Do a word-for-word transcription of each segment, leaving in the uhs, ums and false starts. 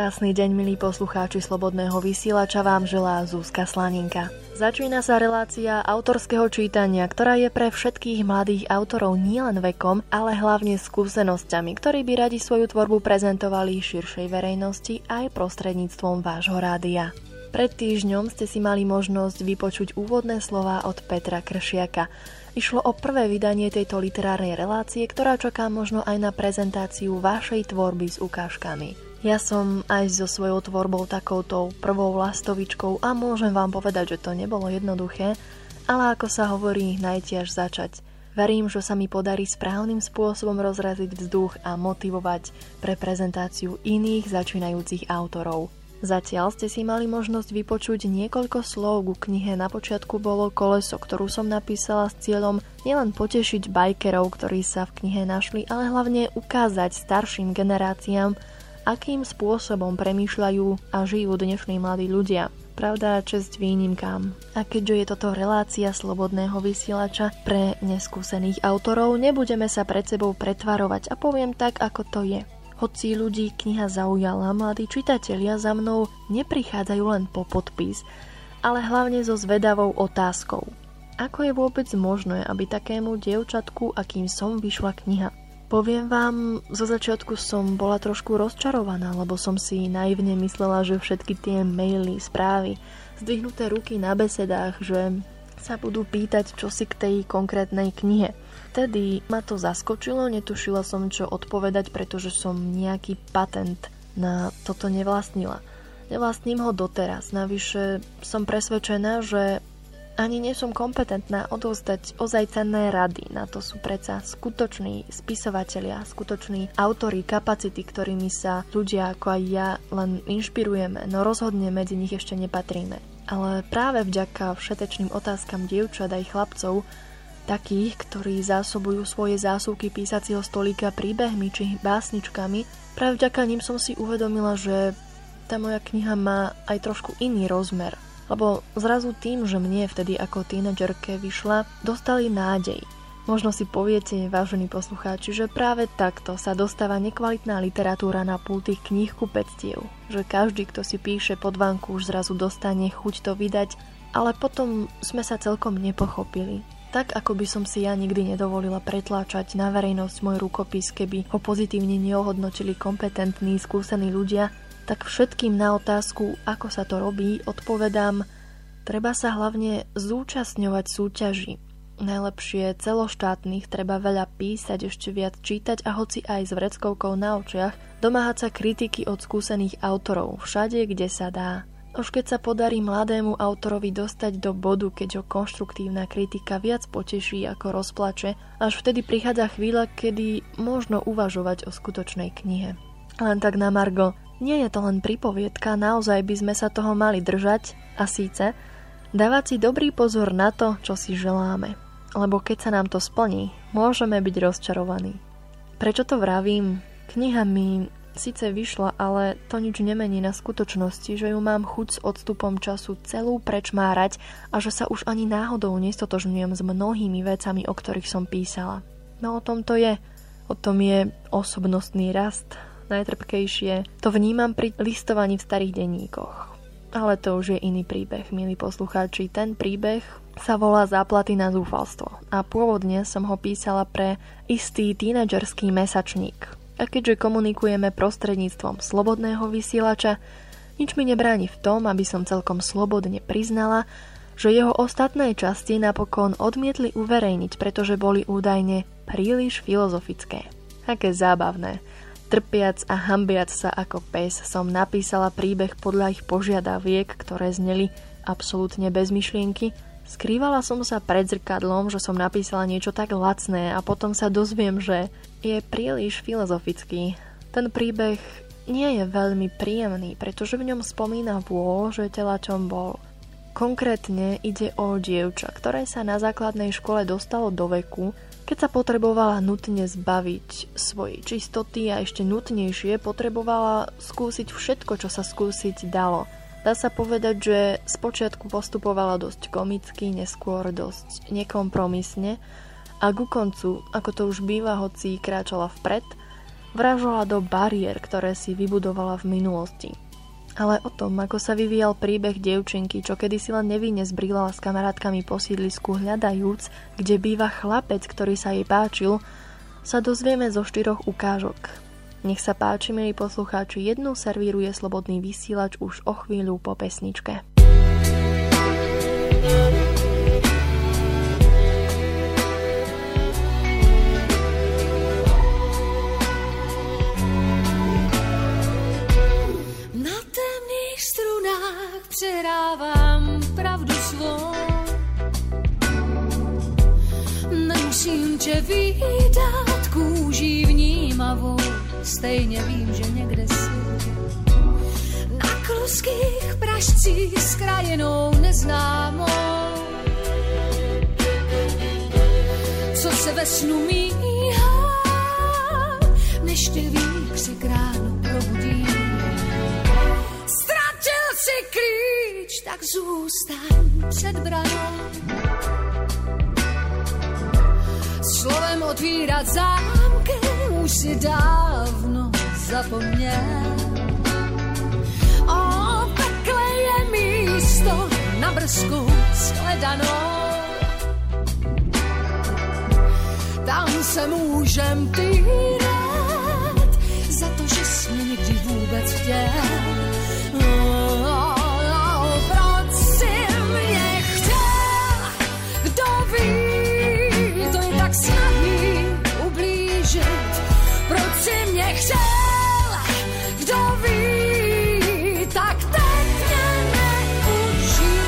Krásny deň, milí poslucháči Slobodného vysielača, vám želá Zuzka Slaninka. Začína sa relácia autorského čítania, ktorá je pre všetkých mladých autorov nielen vekom, ale hlavne skúsenosťami, ktorí by radi svoju tvorbu prezentovali širšej verejnosti aj prostredníctvom vášho rádia. Pred týždňom ste si mali možnosť vypočuť úvodné slová od Petra Kršiaka. Išlo o prvé vydanie tejto literárnej relácie, ktorá čaká možno aj na prezentáciu vašej tvorby s ukážkami. Ja som aj so svojou tvorbou takoutou prvou lastovičkou a môžem vám povedať, že to nebolo jednoduché, ale ako sa hovorí, najťaž začať. Verím, že sa mi podarí správnym spôsobom rozraziť vzduch a motivovať pre prezentáciu iných začínajúcich autorov. Zatiaľ ste si mali možnosť vypočuť niekoľko slov ku knihe. Na počiatku bolo Koleso, ktorú som napísala s cieľom nielen potešiť bajkerov, ktorí sa v knihe našli, ale hlavne ukázať starším generáciám, akým spôsobom premýšľajú a žijú dnešní mladí ľudia. Pravda, česť výnimkám. A keďže je toto relácia Slobodného vysielača pre neskúsených autorov, nebudeme sa pred sebou pretvarovať a poviem tak, ako to je. Hoci ľudí kniha zaujala, mladí čitatelia za mnou neprichádzajú len po podpis, ale hlavne so zvedavou otázkou. Ako je vôbec možné, aby takému dievčatku, akým som, vyšla kniha? Poviem vám, zo začiatku som bola trošku rozčarovaná, lebo som si naivne myslela, že všetky tie maily, správy, zdvihnuté ruky na besedách, že sa budú pýtať, čo si k tej konkrétnej knihe. Vtedy ma to zaskočilo, netušila som, čo odpovedať, pretože som nejaký patent na toto nevlastnila. Nevlastním ho doteraz, navyše som presvedčená, že ani nie som kompetentná odovzdať ozaj cenné rady. Na to sú predsa skutoční spisovatelia, skutoční autori, kapacity, ktorými sa ľudia ako aj ja len inšpirujeme, no rozhodne medzi nich ešte nepatríme. Ale práve vďaka všetečným otázkam dievčat aj chlapcov, takých, ktorí zásobujú svoje zásuvky písacieho stolíka príbehmi či básničkami, práve vďaka nim som si uvedomila, že tá moja kniha má aj trošku iný rozmer. Lebo zrazu tým, že mne vtedy ako tínedžerke vyšla, dostali nádej. Možno si poviete, vážení poslucháči, že práve takto sa dostáva nekvalitná literatúra na pulty kníhkupectiev. Že každý, kto si píše podvánku, už zrazu dostane chuť to vydať, ale potom sme sa celkom nepochopili. Tak, ako by som si ja nikdy nedovolila pretláčať na verejnosť môj rukopis, keby ho pozitívne neohodnotili kompetentní, skúsení ľudia, tak všetkým na otázku, ako sa to robí, odpovedám, treba sa hlavne zúčastňovať súťaží. Najlepšie celoštátnych, treba veľa písať, ešte viac čítať a hoci aj s vreckovkou na očiach, domáhať sa kritiky od skúsených autorov, všade, kde sa dá. Už keď sa podarí mladému autorovi dostať do bodu, keď ho konštruktívna kritika viac poteší ako rozplače, až vtedy prichádza chvíľa, kedy možno uvažovať o skutočnej knihe. Len tak na margo, nie je to len pripoviedka, naozaj by sme sa toho mali držať a síce dávať si dobrý pozor na to, čo si želáme. Lebo keď sa nám to splní, môžeme byť rozčarovaní. Prečo to vravím? Kniha mi síce vyšla, ale to nič nemení na skutočnosti, že ju mám chuť s odstupom času celú prečmárať a že sa už ani náhodou nestotožňujem s mnohými vecami, o ktorých som písala. No o tom to je. O tom je osobnostný rast. Najtrpkejšie to vnímam pri listovaní v starých denníkoch. Ale to už je iný príbeh, milí poslucháči. Ten príbeh sa volá Záplaty na zúfalstvo a pôvodne som ho písala pre istý tínedžerský mesačník. A keďže komunikujeme prostredníctvom Slobodného vysielača, nič mi nebráni v tom, aby som celkom slobodne priznala, že jeho ostatné časti napokon odmietli uverejniť, pretože boli údajne príliš filozofické. Aké zábavné. Trpiac a hanbiac sa ako pes som napísala príbeh podľa ich požiadaviek, ktoré zneli absolútne bez myšlienky. Skrývala som sa pred zrkadlom, že som napísala niečo tak lacné a potom sa dozviem, že je príliš filozofický. Ten príbeh nie je veľmi príjemný, pretože v ňom spomína vôľ, že telačom bol. Konkrétne ide o dievča, ktoré sa na základnej škole dostalo do veku, keď sa potrebovala nutne zbaviť svojej čistoty a ešte nutnejšie potrebovala skúsiť všetko, čo sa skúsiť dalo. Dá sa povedať, že spočiatku postupovala dosť komicky, neskôr dosť nekompromisne a ku koncu, ako to už býva, hoci kráčala vpred, Vražala do bariér, ktoré si vybudovala v minulosti. Ale o tom, ako sa vyvíjal príbeh dievčinky, čo kedysi len nevinne zbrílala s kamarátkami po sídlisku hľadajúc, kde býva chlapec, ktorý sa jej páčil, sa dozvieme zo štyroch ukážok. Nech sa páči, milí poslucháči, jednu servíruje Slobodný vysielač už o chvíľu po pesničke. Přehrávám pravdu svou, nemusím tě vídat kůží vnímavou, stejně vím, že někde jsi na kluských pražcích s krajinou neznámou, co se ve snu míhá, než tě výkřik ráno probudí. Si klíč, tak zůstaň před branou. Slovem otvírat zámky už si dávno zapomněl. O pekle je místo na brzku shledanou. Tam se můžem týrat za to, že jsi mě někdy vůbec chtěl. Proč si mě chtěl, kdo ví, tak teď mě neučí.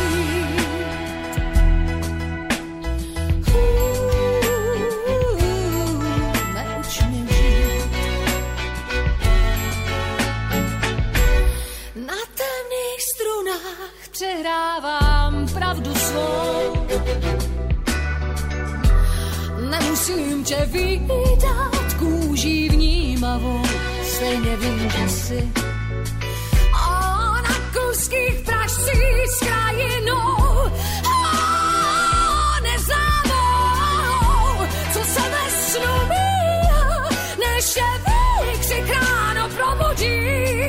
Neuč mě žít. Na temných strunách přehrávám pravdu svou. Nemusím tě vídat kůží vnímavou, stejně vím, že jsi o na kluských pražcích s krajinou neznámou, co se ve snu míhá, než je výkřik ráno probudí.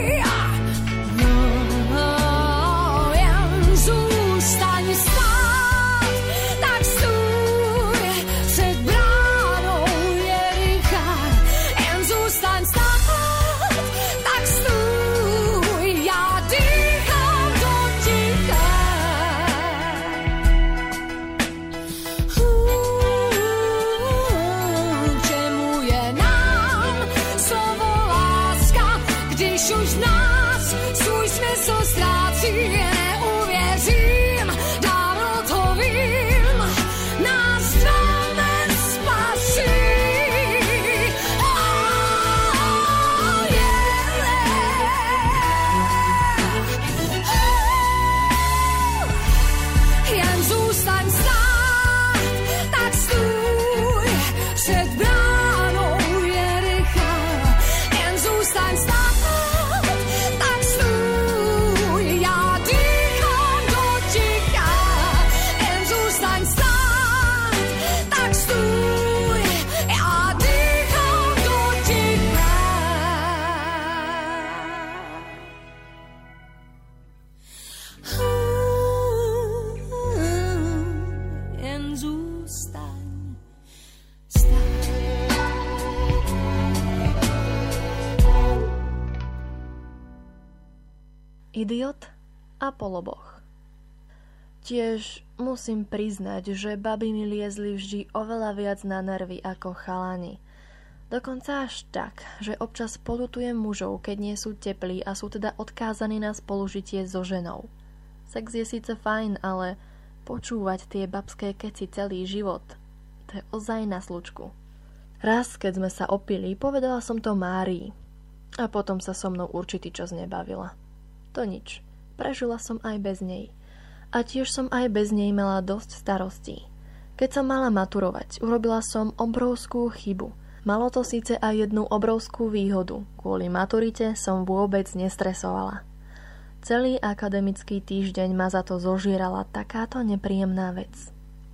Jen zůstaň stát, tak stůj před bránou Jericha. Jen zůstaň stát, tak stůj, já dýchám do ticha. K čemu je nám slovo láska, když už v nás svůj smysl ztrácí? Neuvěřím, dávno to vím, nás dva nespasí. Oh, yeah. Jen zůstaň stát, tak stůj před bránou Jericha. Jen zůstaň stát, tak stůj, já dýchám do ticha. Jen zůstaň stát, tak stůj, já dýchám do ticha. Jen zůstaň stát. Idiot a poloboch. Tiež musím priznať, že baby mi liezli vždy oveľa viac na nervy ako chalani. Dokonca až tak, že občas poľutujem mužov, keď nie sú teplí a sú teda odkázaní na spolužitie so ženou. Sex je síce fajn, ale počúvať tie babské keci celý život, to je ozaj na slučku. Raz, keď sme sa opili, povedala som to Márii a potom sa so mnou určitý čas nebavila. To nič, prežila som aj bez nej. A tiež som aj bez nej mala dosť starostí. Keď som mala maturovať, urobila som obrovskú chybu. Malo to síce aj jednu obrovskú výhodu. Kvôli maturite som vôbec nestresovala. Celý akademický týždeň ma za to zožierala takáto nepríjemná vec.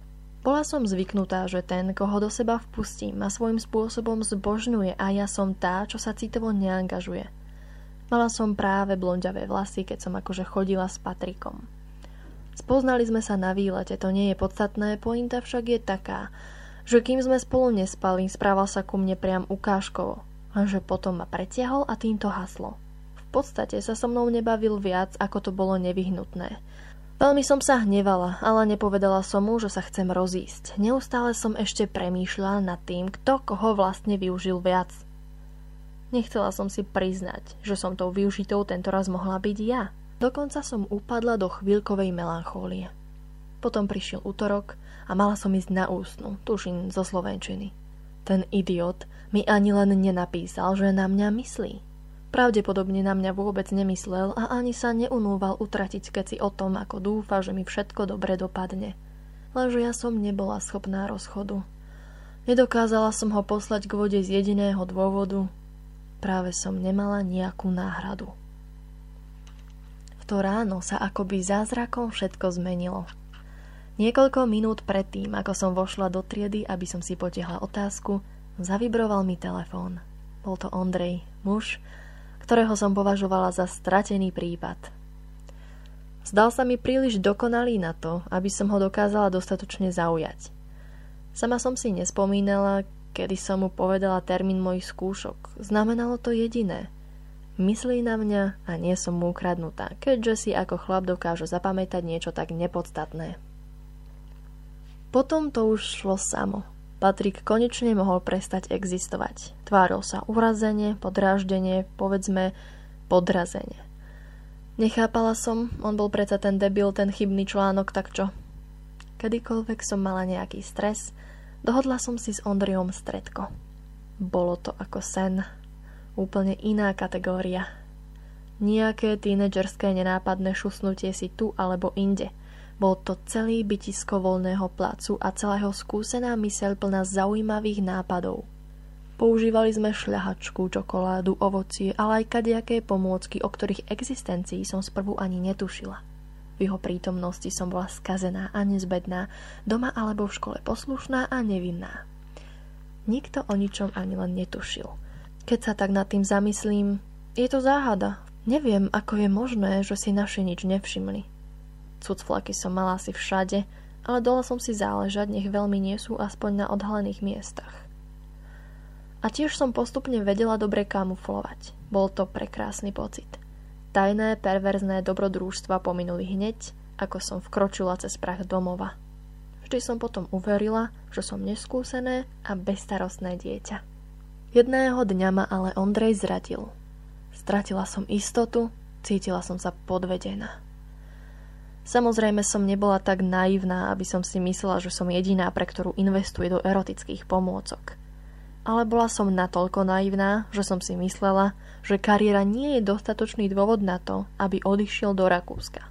Bola som zvyknutá, že ten, koho do seba vpustím, ma svojím spôsobom zbožňuje a ja som tá, čo sa citovo neangažuje. Mala som práve blonďavé vlasy, keď som akože chodila s Patrikom. Spoznali sme sa na výlete, to nie je podstatné, pointa však je taká, že kým sme spolu nespali, správal sa ku mne priam ukážkovo, že potom ma pretiahol a týmto haslo. V podstate sa so mnou nebavil viac, ako to bolo nevyhnutné. Veľmi som sa hnevala, ale nepovedala som mu, že sa chcem rozísť. Neustále som ešte premýšľala nad tým, kto koho vlastne využil viac. Nechcela som si priznať, že som tou využitou tentoraz mohla byť ja. Dokonca som upadla do chvíľkovej melanchólie. Potom prišiel utorok a mala som ísť na ústnu, tuším zo slovenčiny. Ten idiot mi ani len nenapísal, že na mňa myslí. Pravdepodobne na mňa vôbec nemyslel a ani sa neunúval utratiť keci o tom, ako dúfa, že mi všetko dobre dopadne. Lenže ja som nebola schopná rozchodu. Nedokázala som ho poslať k vode z jediného dôvodu. Práve som nemala nejakú náhradu. V to ráno sa akoby zázrakom všetko zmenilo. Niekoľko minút predtým, ako som vošla do triedy, aby som si potiahla otázku, zavibroval mi telefón. Bol to Ondrej, muž, ktorého som považovala za stratený prípad. Zdal sa mi príliš dokonalý na to, aby som ho dokázala dostatočne zaujať. Sama som si nespomínala, kedy som mu povedala termín mojich skúšok. Znamenalo to jediné. Myslí na mňa a nie som mu ukradnutá, keďže si ako chlap dokáže zapamätať niečo tak nepodstatné. Potom to už šlo samo. Patrik konečne mohol prestať existovať. Tváril sa urazene, podráždenie, povedzme podrazenie. Nechápala som, on bol predsa ten debil, ten chybný článok, tak čo? Kedykoľvek som mala nejaký stres, dohodla som si s Ondrejom stretko. Bolo to ako sen. Úplne iná kategória. Nijaké tínedžerské nenápadné šusnutie si tu alebo inde. Bol to celý bytisko voľného placu a celého skúsená myseľ plná zaujímavých nápadov. Používali sme šľahačku, čokoládu, ovocie, ale aj kadejaké pomôcky, o ktorých existencii som sprvu ani netušila. V jeho prítomnosti som bola skazená a nezbedná, doma alebo v škole poslušná a nevinná. Nikto o ničom ani len netušil. Keď sa tak nad tým zamyslím, je to záhada. Neviem, ako je možné, že si naši nič nevšimli. Cucflaky som mala asi všade, ale dala som si záležať, nech veľmi nie sú aspoň na odhalených miestach. A tiež som postupne vedela dobre kamuflovať. Bol to prekrásny pocit. Tajné, perverzné dobrodružstva pominuli hneď, ako som vkročila cez prach domova. Vždy som potom uverila, že som neskúsené a bezstarostné dieťa. Jedného dňa ma ale Ondrej zradil. Stratila som istotu, cítila som sa podvedená. Samozrejme som nebola tak naivná, aby som si myslela, že som jediná, pre ktorú investuje do erotických pomôcok. Ale bola som natoľko naivná, že som si myslela, že kariéra nie je dostatočný dôvod na to, aby odišiel do Rakúska.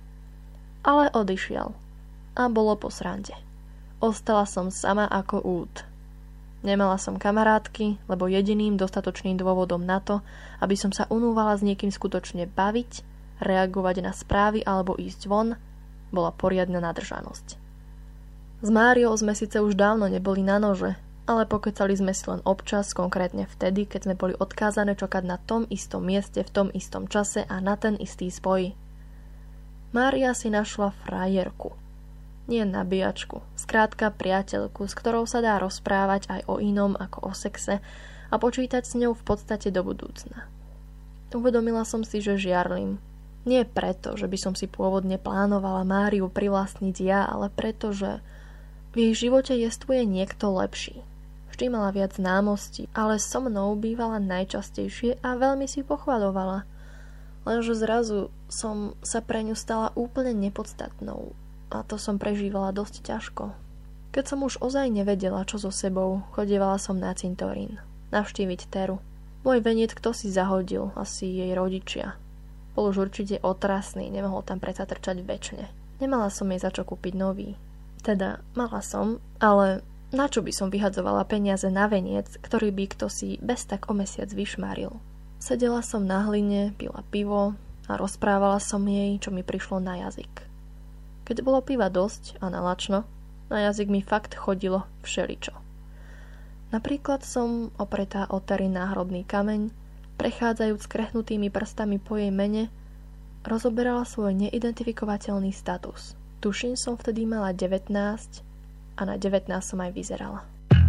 Ale odišiel. A bolo po srande. Ostala som sama ako út. Nemala som kamarátky, lebo jediným dostatočným dôvodom na to, aby som sa unúvala s niekým skutočne baviť, reagovať na správy alebo ísť von, bola poriadna nadržanosť. S Máriou sme síce už dávno neboli na nože, ale pokecali sme si len občas, konkrétne vtedy, keď sme boli odkázané čakať na tom istom mieste, v tom istom čase a na ten istý spoj. Mária si našla frajerku. Nie nabíjačku, skrátka priateľku, s ktorou sa dá rozprávať aj o inom ako o sexe a počítať s ňou v podstate do budúcna. Uvedomila som si, že žiarlim. Nie preto, že by som si pôvodne plánovala Máriu privlastniť ja, ale preto, že v jej živote jestvuje niekto lepší. Vždy mala viac známostí, ale so mnou bývala najčastejšie a veľmi si pochvaľovala. Lenže zrazu som sa pre ňu stala úplne nepodstatnou a to som prežívala dosť ťažko. Keď som už ozaj nevedela, čo so sebou, chodievala som na cintorín, navštíviť Teru. Môj veniec kto si zahodil, asi jej rodičia. Bol už určite otrasný, nemohol tam predsa trčať večne. Nemala som jej za čo kúpiť nový. Teda, mala som, ale na čo by som vyhadzovala peniaze na veniec, ktorý by kto si bez tak o mesiac vyšmáril. Sedela som na hline, pila pivo a rozprávala som jej, čo mi prišlo na jazyk. Keď bolo piva dosť a nalačno, Na jazyk mi fakt chodilo všeličo. Napríklad som opretá o Terry náhrobný kameň, prechádzajúc skrehnutými prstami po jej mene, rozoberala svoj neidentifikovateľný status. Tuším, som vtedy mala devätnásť a na devätnásť som aj vyzerala.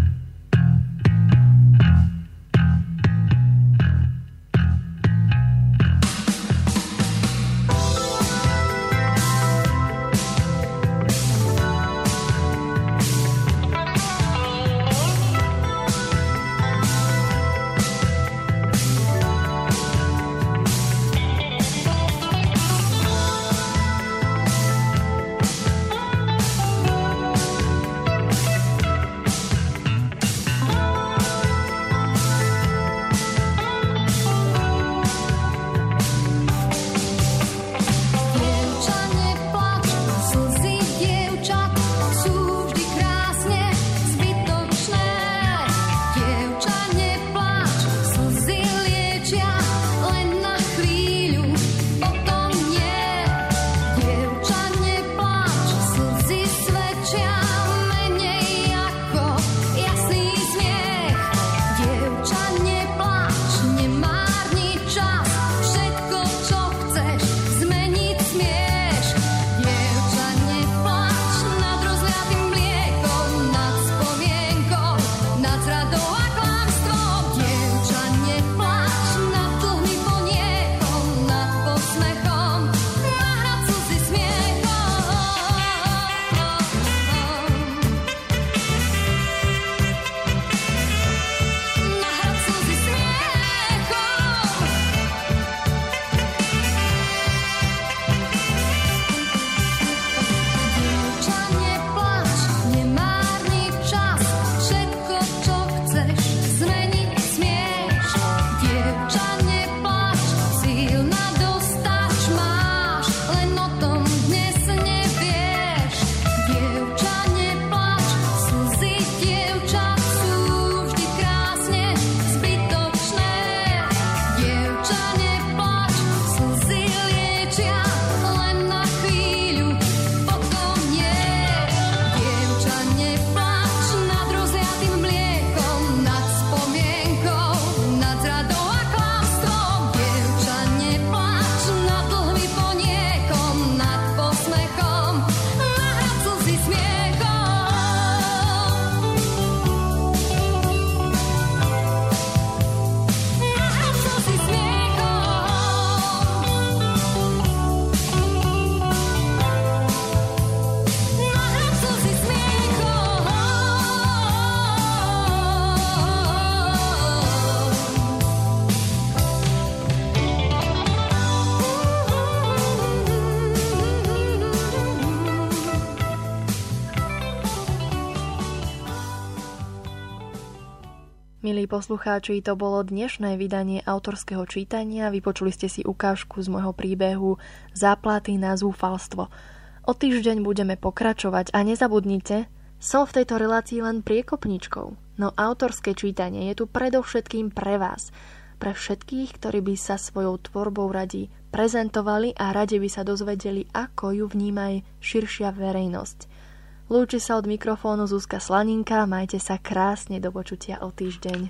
Milí poslucháči, to bolo dnešné vydanie autorského čítania. Vypočuli ste si ukážku z môjho príbehu Záplaty na zúfalstvo. O týždeň budeme pokračovať a nezabudnite, som v tejto relácii len priekopničkou. No autorské čítanie je tu predovšetkým pre vás. Pre všetkých, ktorí by sa svojou tvorbou radi prezentovali a radi by sa dozvedeli, ako ju vníma aj širšia verejnosť. Lúči sa od mikrofónu Zuzka Slaninka, majte sa krásne, do počutia o týždeň.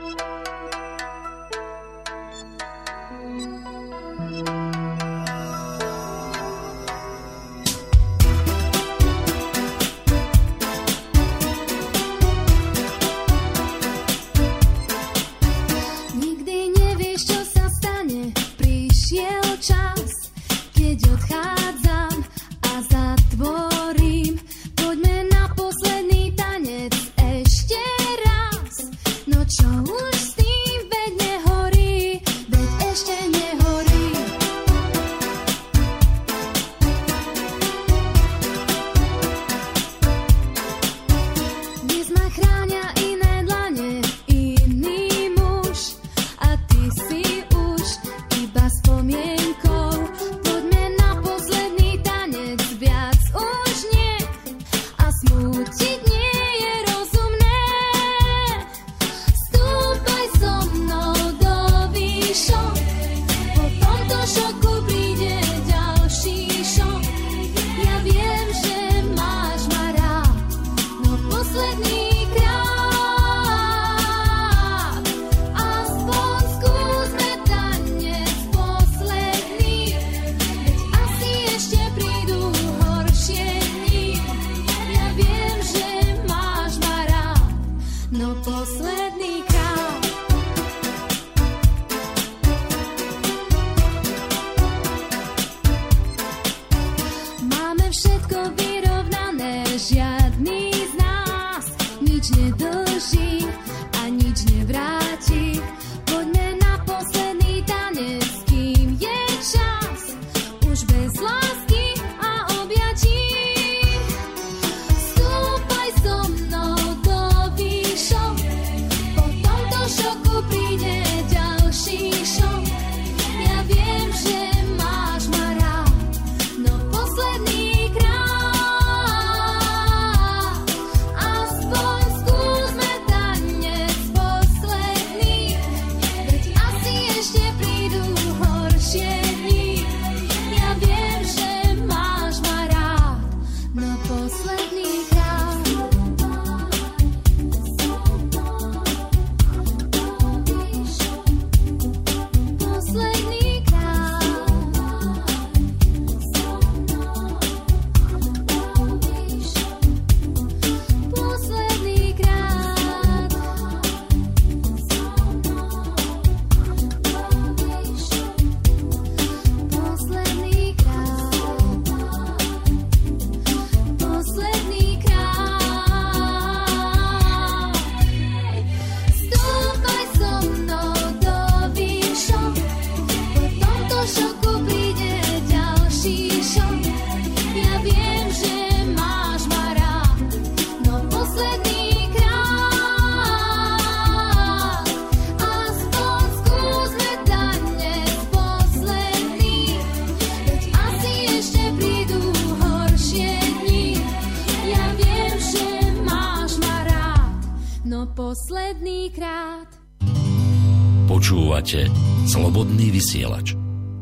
Nikdy nevieš, čo sa stane, prišiel čas, keď odchádzam a zatvorím. Poďme na posledný tanec ešte raz. No čo posledný krát. Počúvate Slobodný vysielač.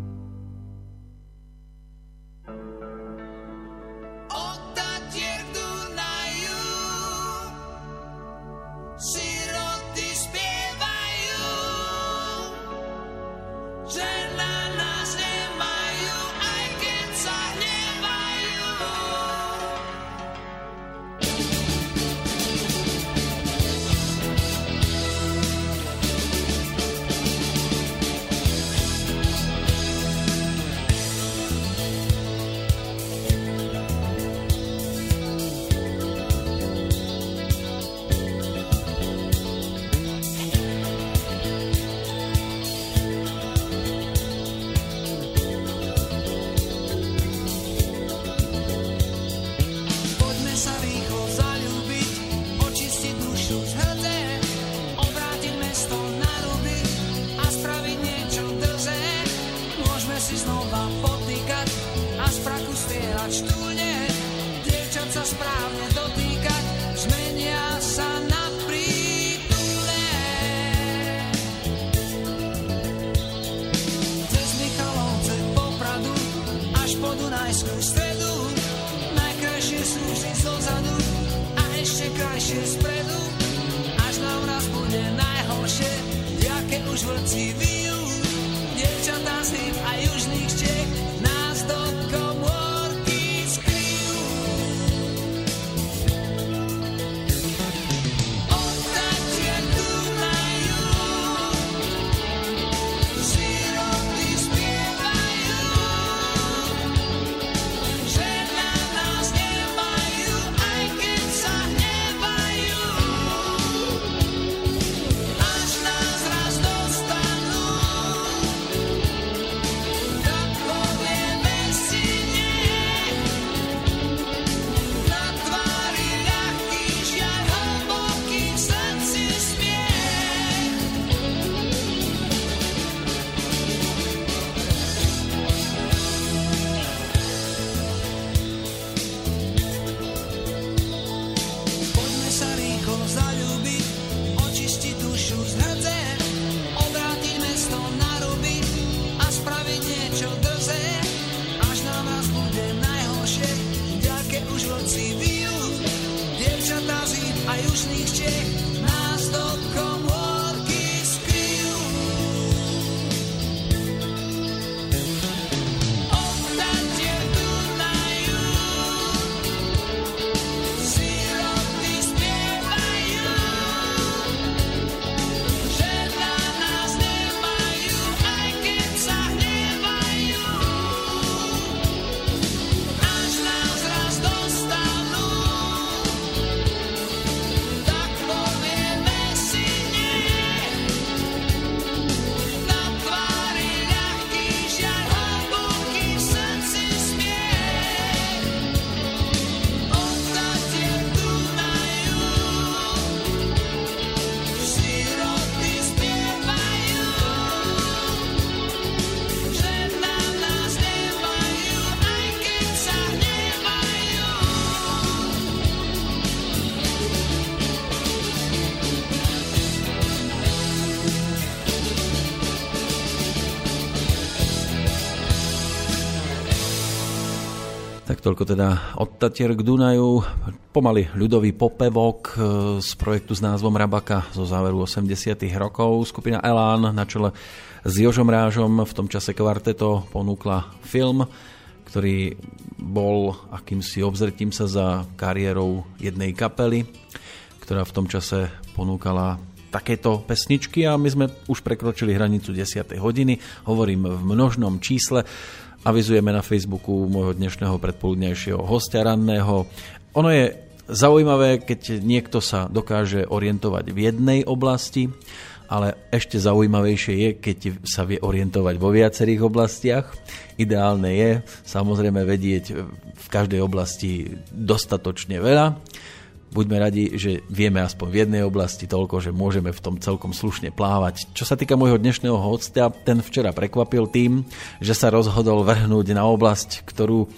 Toľko teda od Tatier k Dunaju, pomaly ľudový popevok z projektu s názvom Rabaka zo záveru osemdesiatych rokov. Skupina Elán na čele s Jožom Rážom, v tom čase kvarteto, ponúkla film, ktorý bol akýmsi obzretím sa za kariérou jednej kapely, ktorá v tom čase ponúkala takéto pesničky, a my sme už prekročili hranicu desiatej hodiny, hovorím v množnom čísle. Avizujeme na Facebooku môjho dnešného predpoludnejšieho hostia ranného. Ono je zaujímavé, keď niekto sa dokáže orientovať v jednej oblasti, ale ešte zaujímavejšie je, keď sa vie orientovať vo viacerých oblastiach. Ideálne je samozrejme vedieť v každej oblasti dostatočne veľa. Buďme radi, že vieme aspoň v jednej oblasti toľko, že môžeme v tom celkom slušne plávať. Čo sa týka môjho dnešného hostia, ten včera prekvapil tým, že sa rozhodol vrhnúť na oblasť, ktorú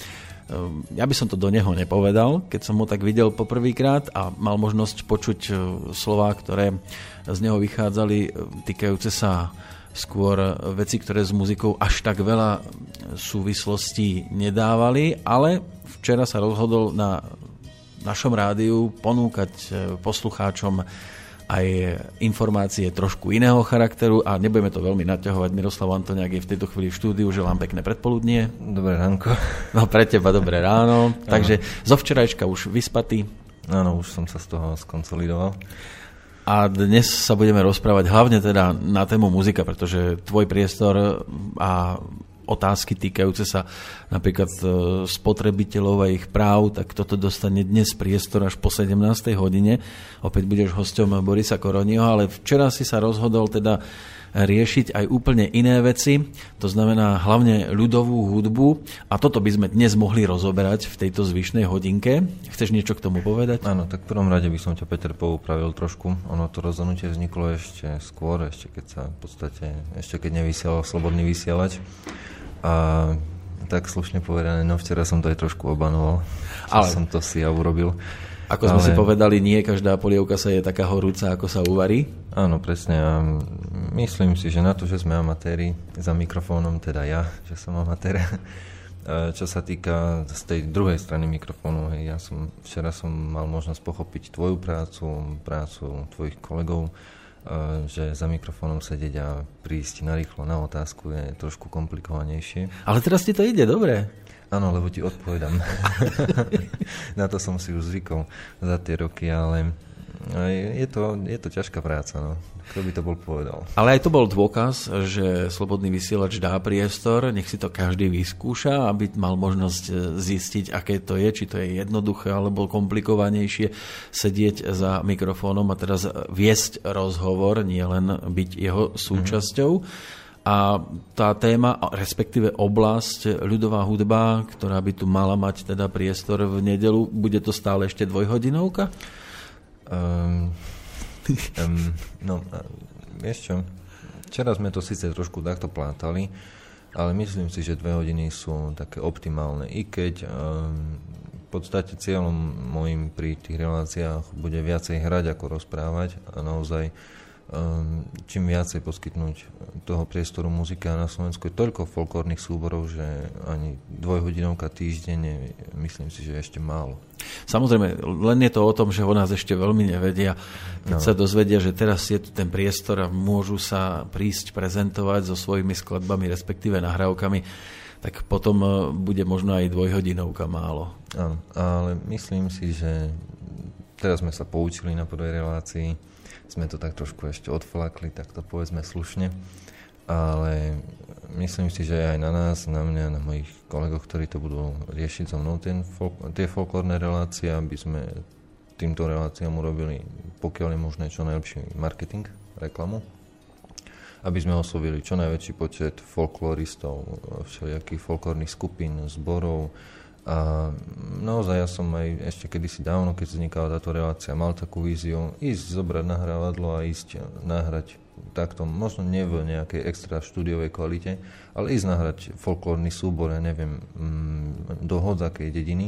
Ja by som to do neho nepovedal, keď som ho tak videl poprvýkrát a mal možnosť počuť slová, ktoré z neho vychádzali, týkajúce sa skôr veci, ktoré s muzikou až tak veľa súvislostí nedávali, ale včera sa rozhodol na našom rádiu ponúkať poslucháčom aj informácie trošku iného charakteru a nebudeme to veľmi naťahovať. Miroslav Antoniak je v tejto chvíli v štúdiu, želám pekné predpoludnie. Dobré ránko. No pre teba dobré ráno. Takže zo včerajška už vyspatý. Áno, už som sa z toho skonsolidoval. A dnes sa budeme rozprávať hlavne teda na tému muzika, pretože tvoj priestor a otázky týkajúce sa napríklad spotrebiteľov a ich práv, tak toto dostane dnes priestor až po sedemnástej hodine. Opäť budeš hosťom Borisa Koroniho, ale včera si sa rozhodol teda riešiť aj úplne iné veci, to znamená hlavne ľudovú hudbu a toto by sme dnes mohli rozoberať v tejto zvyšnej hodinke. Chceš niečo k tomu povedať? Áno, tak v prvom rade by som ťa, Peter, poupravil trošku. Ono to rozhodnutie vzniklo ešte skôr, ešte keď sa v podstate, ešte keď nevysielal Slobodný vysielač. A tak slušne povedané, no včera som to aj trošku obanoval, ale som to si ja urobil. Ako sme ale... si povedali, nie každá polievka sa je taká horúca, ako sa uvarí. Áno, presne. A myslím si, že na to, že sme amatéri za mikrofónom, teda ja, že som amatér, čo sa týka z tej druhej strany mikrofónu, hej, ja som, včera som mal možnosť pochopiť tvoju prácu, prácu tvojich kolegov, že za mikrofónom sedieť a prísť narýchlo na otázku je trošku komplikovanejšie. Ale teraz ti to ide dobre. Áno, lebo ti odpovedám. Na to som si už zvykol za tie roky, ale je to, je to ťažká práca, no. Kto by to bol povedal. Ale aj to bol dôkaz, že Slobodný vysielač dá priestor, nech si to každý vyskúša, aby mal možnosť zistiť, aké to je, či to je jednoduché alebo komplikovanejšie sedieť za mikrofónom a teraz viesť rozhovor, nie len byť jeho súčasťou. Mm-hmm. A tá téma, respektíve oblasť ľudová hudba, ktorá by tu mala mať teda priestor v nedeľu, bude to stále ešte dvojhodinovka? Um... Um, no, vieš čo, včera sme to síce trošku takto plátali, ale myslím si, že dve hodiny sú také optimálne, i keď um, v podstate cieľom môjim pri tých reláciách bude viacej hrať ako rozprávať a naozaj um, čím viacej poskytnúť toho priestoru muzika na Slovensku je toľko folklórnych súborov, že ani dvojhodinovka týždenne myslím si, že je ešte málo. Samozrejme, len je to o tom, že o nás ešte veľmi nevedia. Keď no. sa dozvedia, že teraz je tu ten priestor a môžu sa prísť prezentovať so svojimi skladbami, respektíve nahrávkami, tak potom bude možno aj dvojhodinovka málo. Áno, ale myslím si, že teraz sme sa poučili na prvej relácii, sme to tak trošku ešte odflakli, tak to povedzme slušne, ale myslím si, že aj na nás, na mňa, na mojich kolegoch, ktorí to budú riešiť so mnou, ten folk, tie folklórne relácie, aby sme týmto reláciám urobili, pokiaľ je možné, čo najlepší marketing, reklamu, aby sme oslovili čo najväčší počet folkloristov, všelijakých folklórnych skupín, zborov. A naozaj ja som aj ešte kedysi dávno, keď vznikala táto relácia, mal takú víziu ísť zobrať nahrávadlo a ísť nahrať takto, možno nie v nejakej extra štúdiovej kvalite, ale ísť nahrať folklórny súbor, ja neviem, do hodzakej dediny,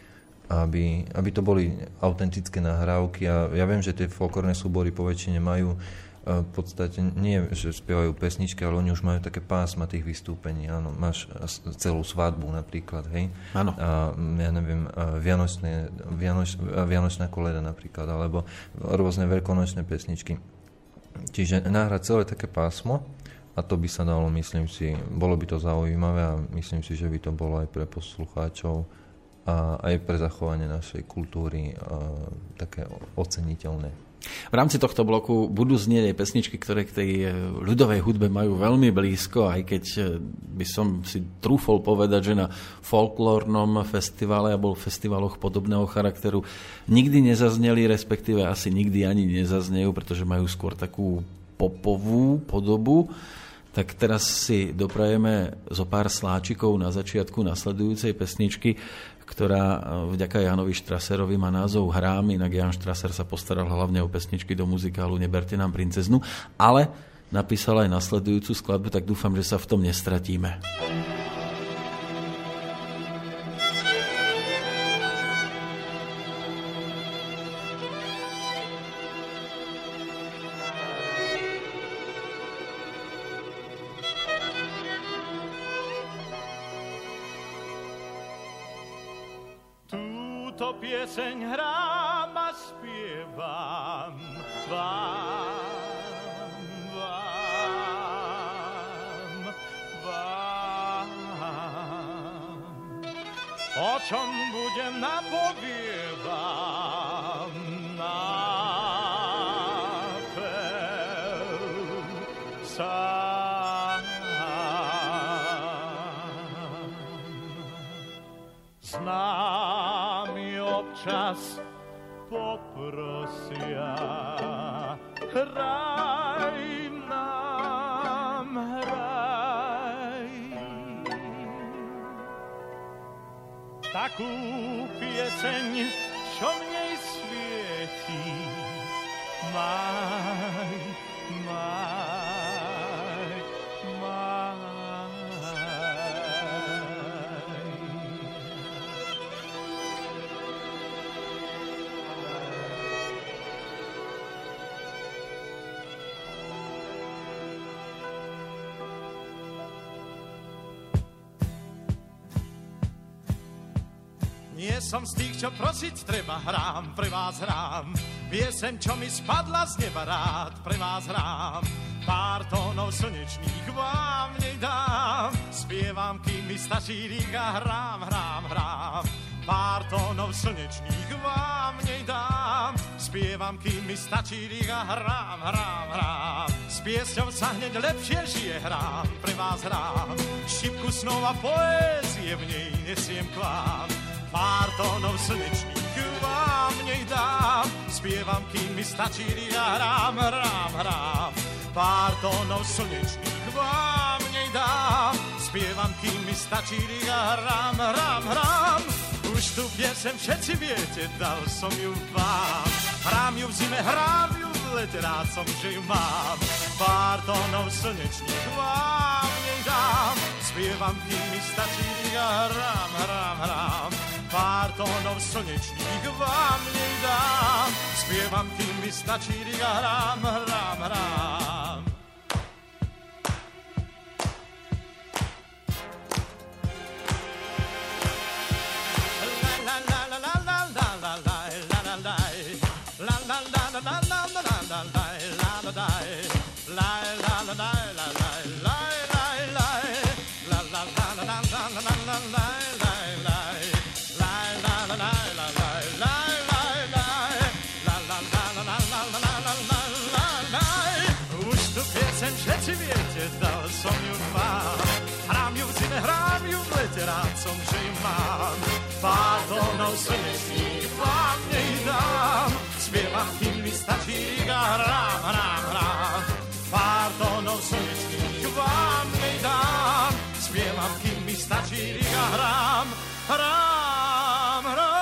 aby, aby to boli autentické nahrávky a ja viem, že tie folklórne súbory po väčšine majú v podstate nie, že spievajú pesničky, ale oni už majú také pásma tých vystúpení. Áno, máš celú svadbu napríklad, hej? Áno. A ja neviem, vianočné, vianoč, vianočná koleda napríklad, alebo rôzne veľkonočné pesničky. Čiže nahrať celé také pásmo a to by sa dalo, myslím si, bolo by to zaujímavé a myslím si, že by to bolo aj pre poslucháčov a aj pre zachovanie našej kultúry také oceniteľné. V rámci tohto bloku budú znieť aj pesničky, ktoré k tej ľudovej hudbe majú veľmi blízko, aj keď by som si trúfol povedať, že na folklórnom festivale a bol festivaloch podobného charakteru nikdy nezazneli, respektíve asi nikdy ani nezaznejú, pretože majú skôr takú popovú podobu. Tak teraz si doprajeme zo pár sláčikov na začiatku nasledujúcej pesničky, ktorá vďaka Jánovi Štraserovi má názov Hrám, inak Ján Štraser sa postaral hlavne o pesničky do muzikálu Neberte nám princeznu, ale napísal aj nasledujúcu skladbu, tak dúfam, že sa v tom nestratíme. Táto pieseň hrám a spievam vám, vám, vám. O čom budem napovievam nápev sám. Známi občas poprosia, hraj nám, hraj takú pieseň, čo v nej svieti. Maj, maj, maj. Nie som z tých, čo prosiť treba, hrám, pre vás hrám. Pieseň, čo mi spadla z neba, rád pre vás hrám. Pár tónov slnečných vám nej dám. Spievam, kým mi stačí rýka, hrám, hrám, hrám. Pár tónov slnečných vám nej dám. Spievam, kým mi stačí rýka, hrám, hrám, hrám. S piesňou sa hneď lepšie žije, hrám, pre vás hrám. Šipku snov a poézie v nej nesiem k vám. Pár tónov slnečných vám nej dám. Spievam, kým mi stačí rýka, hrám, hrám, hrám. Pár tónov slnečných vám nej dám. Spievam, kým mi stačí rýka, hrám, hrám, hrám. Už tu piesem všetci viete, dal som ju vám. Hrám ju v zime, hrám ju v lete, rád som, že ju mám. Pár tónov slnečných vám nej dám. Spievam, kým mi stačí rýka, hrám, hrám, hrám. Pár tónov slnečných vám nej dám. Spievam, kým mi stačí rýka, hrám, hrám, hrám. Všetci viete, dal som ju vám. Hrám ju v zime, hrám ju v lete, rád som, že ju mám. Pár tónov slnečných vám nej dám. Spievam, kým mi stačí rýka, hrám, hrám, hrám. Pár tónov slnečných vám nej dám. Spievam, kým mi stačí rýka, hrám, hrám, hrám.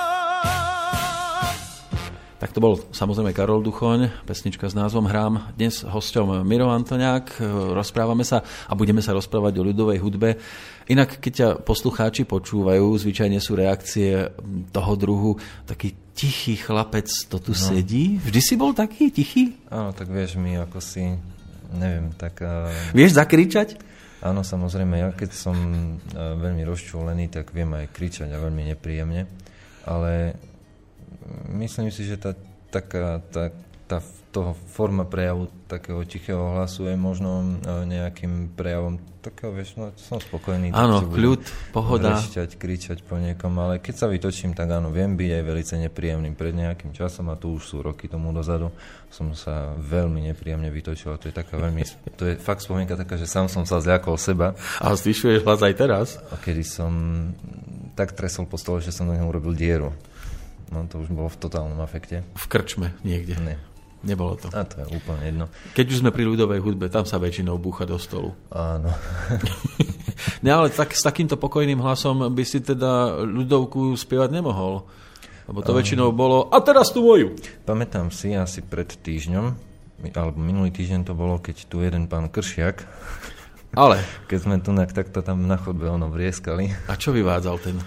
Tak to bol samozrejme Karol Duchoň, pesnička s názvom Hrám. Dnes hosťom Miro Antoniák, rozprávame sa a budeme sa rozprávať o ľudovej hudbe. Inak, keď ťa poslucháči počúvajú, zvyčajne sú reakcie toho druhu, taký tichý chlapec, to tu no. sedí. Vždy si bol taký tichý? Áno, tak vieš, my ako si, neviem, tak... Uh... Vieš zakričať? Áno, samozrejme, ja keď som uh, veľmi rozčúlený, tak viem aj kričať a veľmi nepríjemne, ale... Myslím si, že tá, taká, tá, tá toho forma prejavu takého tichého hlasu je možno nejakým prejavom takého, vieš, no som spokojný. Áno, kľud, pohoda. Vrešťať, kričať po niekom, ale keď sa vytočím, tak áno, viem byť aj veľmi nepríjemným. Pred nejakým časom, a tu už sú roky tomu dozadu, som sa veľmi nepríjemne vytočil a to je taká veľmi, to je fakt spomienka taká, že sám som sa zľakol seba. A zvyšuješ hlas aj teraz? A kedy som tak tresol po stole, že som do neho urobil dieru. No to už bolo v totálnom afekte. V krčme niekde? Nie. Nebolo to. A to je úplne jedno. Keď už sme pri ľudovej hudbe, tam sa väčšinou búcha do stolu. Áno. Ne, ale tak, s takýmto pokojným hlasom by si teda ľudovku spievať nemohol. Lebo to um, väčšinou bolo, a teraz tu moju. Pamätám si asi pred týždňom, alebo minulý týždeň to bolo, keď tu jeden pán Kršiak, ale? Keď sme tu takto tam na chodbe ono vrieskali. A čo vyvádzal ten?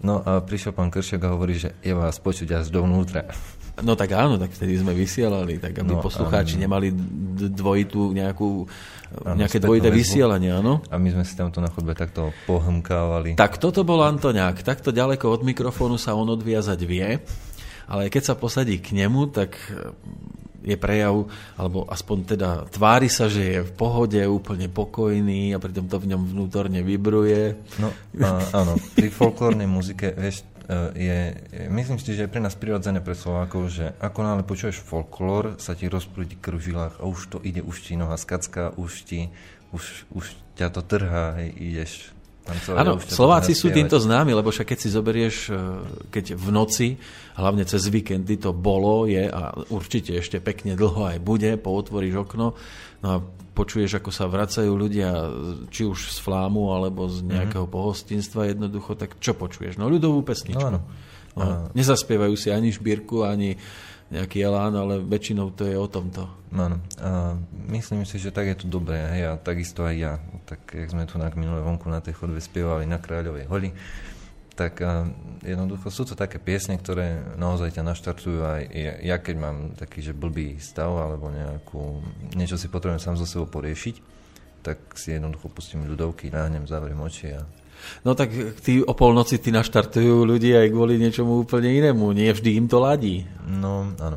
No a prišiel pán Kršiak a hovorí, že je vás počuť až dovnútra. No tak áno, tak vtedy sme vysielali, tak aby no, poslucháči áno. nemali dvojitú nejakú, áno, nejaké dvojité vysielanie, áno? A my sme si tamto na chodbe takto pohmkávali. Tak toto bol Antoňák, takto ďaleko od mikrofónu sa on odviazať vie, ale keď sa posadí k nemu, tak je prejav, alebo aspoň teda tvári sa, že je v pohode, úplne pokojný a pritom to v ňom vnútorne vibruje. No a, áno, pri folklórnej muzike, vieš, je, myslím si, že je pre nás prirodzené pre Slovákov, že ako náhle počuješ folklór, sa ti rozprúdi krv v žilách a už to ide, už ti noha skacká, už ti, už, už ťa to trhá, hej, ideš. Áno, Slováci sú týmto známi, lebo však keď si zoberieš, keď v noci, hlavne cez víkendy to bolo, je a určite ešte pekne dlho aj bude, pootvoríš okno, no a počuješ, ako sa vracajú ľudia, či už z flámu, alebo z nejakého mm-hmm. pohostinstva jednoducho, tak čo počuješ? No ľudovú pesničku. No, no. No, nezaspievajú si ani šbírku, ani nejaký elán, ale väčšinou to je o tomto. Áno. A myslím si, že tak je to dobré. Hej, a takisto aj ja. Tak jak sme tu na minulé vonku na tej chodbe spievali na Kráľovej holi, tak a, jednoducho sú to také piesne, ktoré naozaj ťa naštartujú aj ja, ja keď mám taký, že blbý stav alebo nejakú, niečo si potrebujem sám so sebou poriešiť, tak si jednoducho pustím ľudovky, láhnem, zavriem oči a... No tak tí o polnoci ty naštartujú ľudí aj kvôli niečomu úplne inému. Nie vždy im to ladí. No, áno.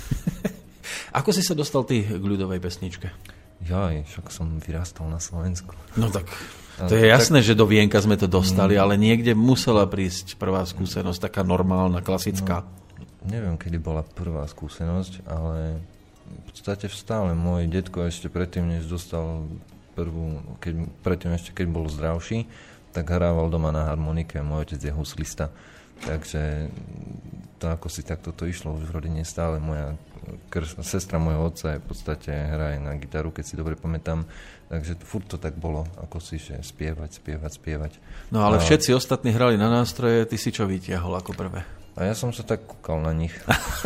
Ako si sa dostal ty k ľudovej pesničke? Jaj, však som vyrastal na Slovensku. No tak... To je jasné, tak, že do vienka sme to dostali, mm, ale niekde musela prísť prvá skúsenosť, taká normálna, klasická. No, neviem, kedy bola prvá skúsenosť, ale v podstate stále môj detko ešte predtým, než dostal prvú, keď, predtým ešte keď bol zdravší, tak hrával doma na harmonike, môj otec je huslista. Takže to ako si takto to išlo už v rodine stále. Moja krs, sestra môjho otca je v podstate hraje na gitaru, keď si dobre pamätám. Takže furt to tak bolo, ako si, že spievať, spievať, spievať. No ale a... všetci ostatní hrali na nástroje, ty si čo vytiahol ako prvé? A ja som sa tak kúkal na nich.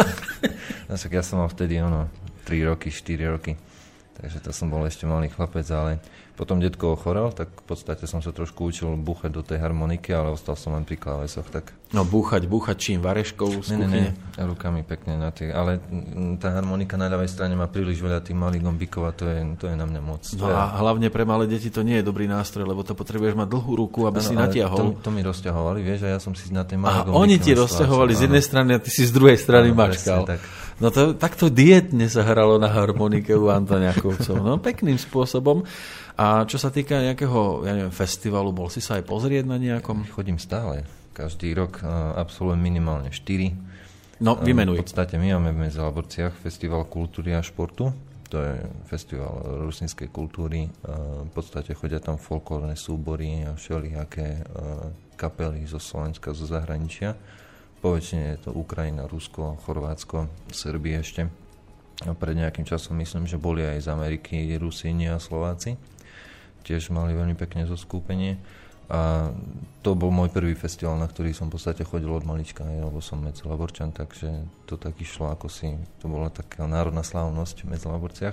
Ja som mal vtedy ono, tri roky, štyri roky. Takže to som bol ešte malý chlapec, ale potom detko ochorel, tak v podstate som sa trošku učil búchať do tej harmoniky, ale ostal som len pri klávesoch. Tak... No búchať, búchať čím? Vareškou z kuchyne? Ne, ne, rukami pekne na tie. Ale tá harmonika na ľavej strane má príliš veľa tých malých gombíkov a to je, to je na mňa moc. No a hlavne pre malé deti to nie je dobrý nástroj, lebo to potrebuješ mať dlhú ruku, aby ano, si natiahol. To, to mi rozťahovali, vieš, a ja som si na tej malé gombíky... A oni ti rozťahovali z jednej strany a ty si z druhej strany ano, mačkal. Tak. No to, takto dietne sa hralo na harmonike u Antoňákovcov. No pekným spôsobom. A čo sa týka nejakého, ja neviem, festivalu, bol si sa aj pozrieť na nejakom? Chodím stále. Každý rok uh, absolvujem minimálne štyri. No, vymenuj. V podstate my máme v Medzilaborciach Festival kultúry a športu. To je festival rusínskej kultúry. Uh, v podstate chodia tam folklórne súbory a všelijaké uh, kapely zo Slovenska, zo zahraničia. Poväčšine je to Ukrajina, Rusko, Chorvátsko, Srbie ešte. A pred nejakým časom myslím, že boli aj z Ameriky Rusíni a Slováci. Tiež mali veľmi pekné zoskupenie. A to bol môj prvý festival, na ktorý som v podstate chodil od malička, lebo som Medzilaborčan, takže to tak išlo ako si, to bola taká národná slávnosť v Medzilaborciach.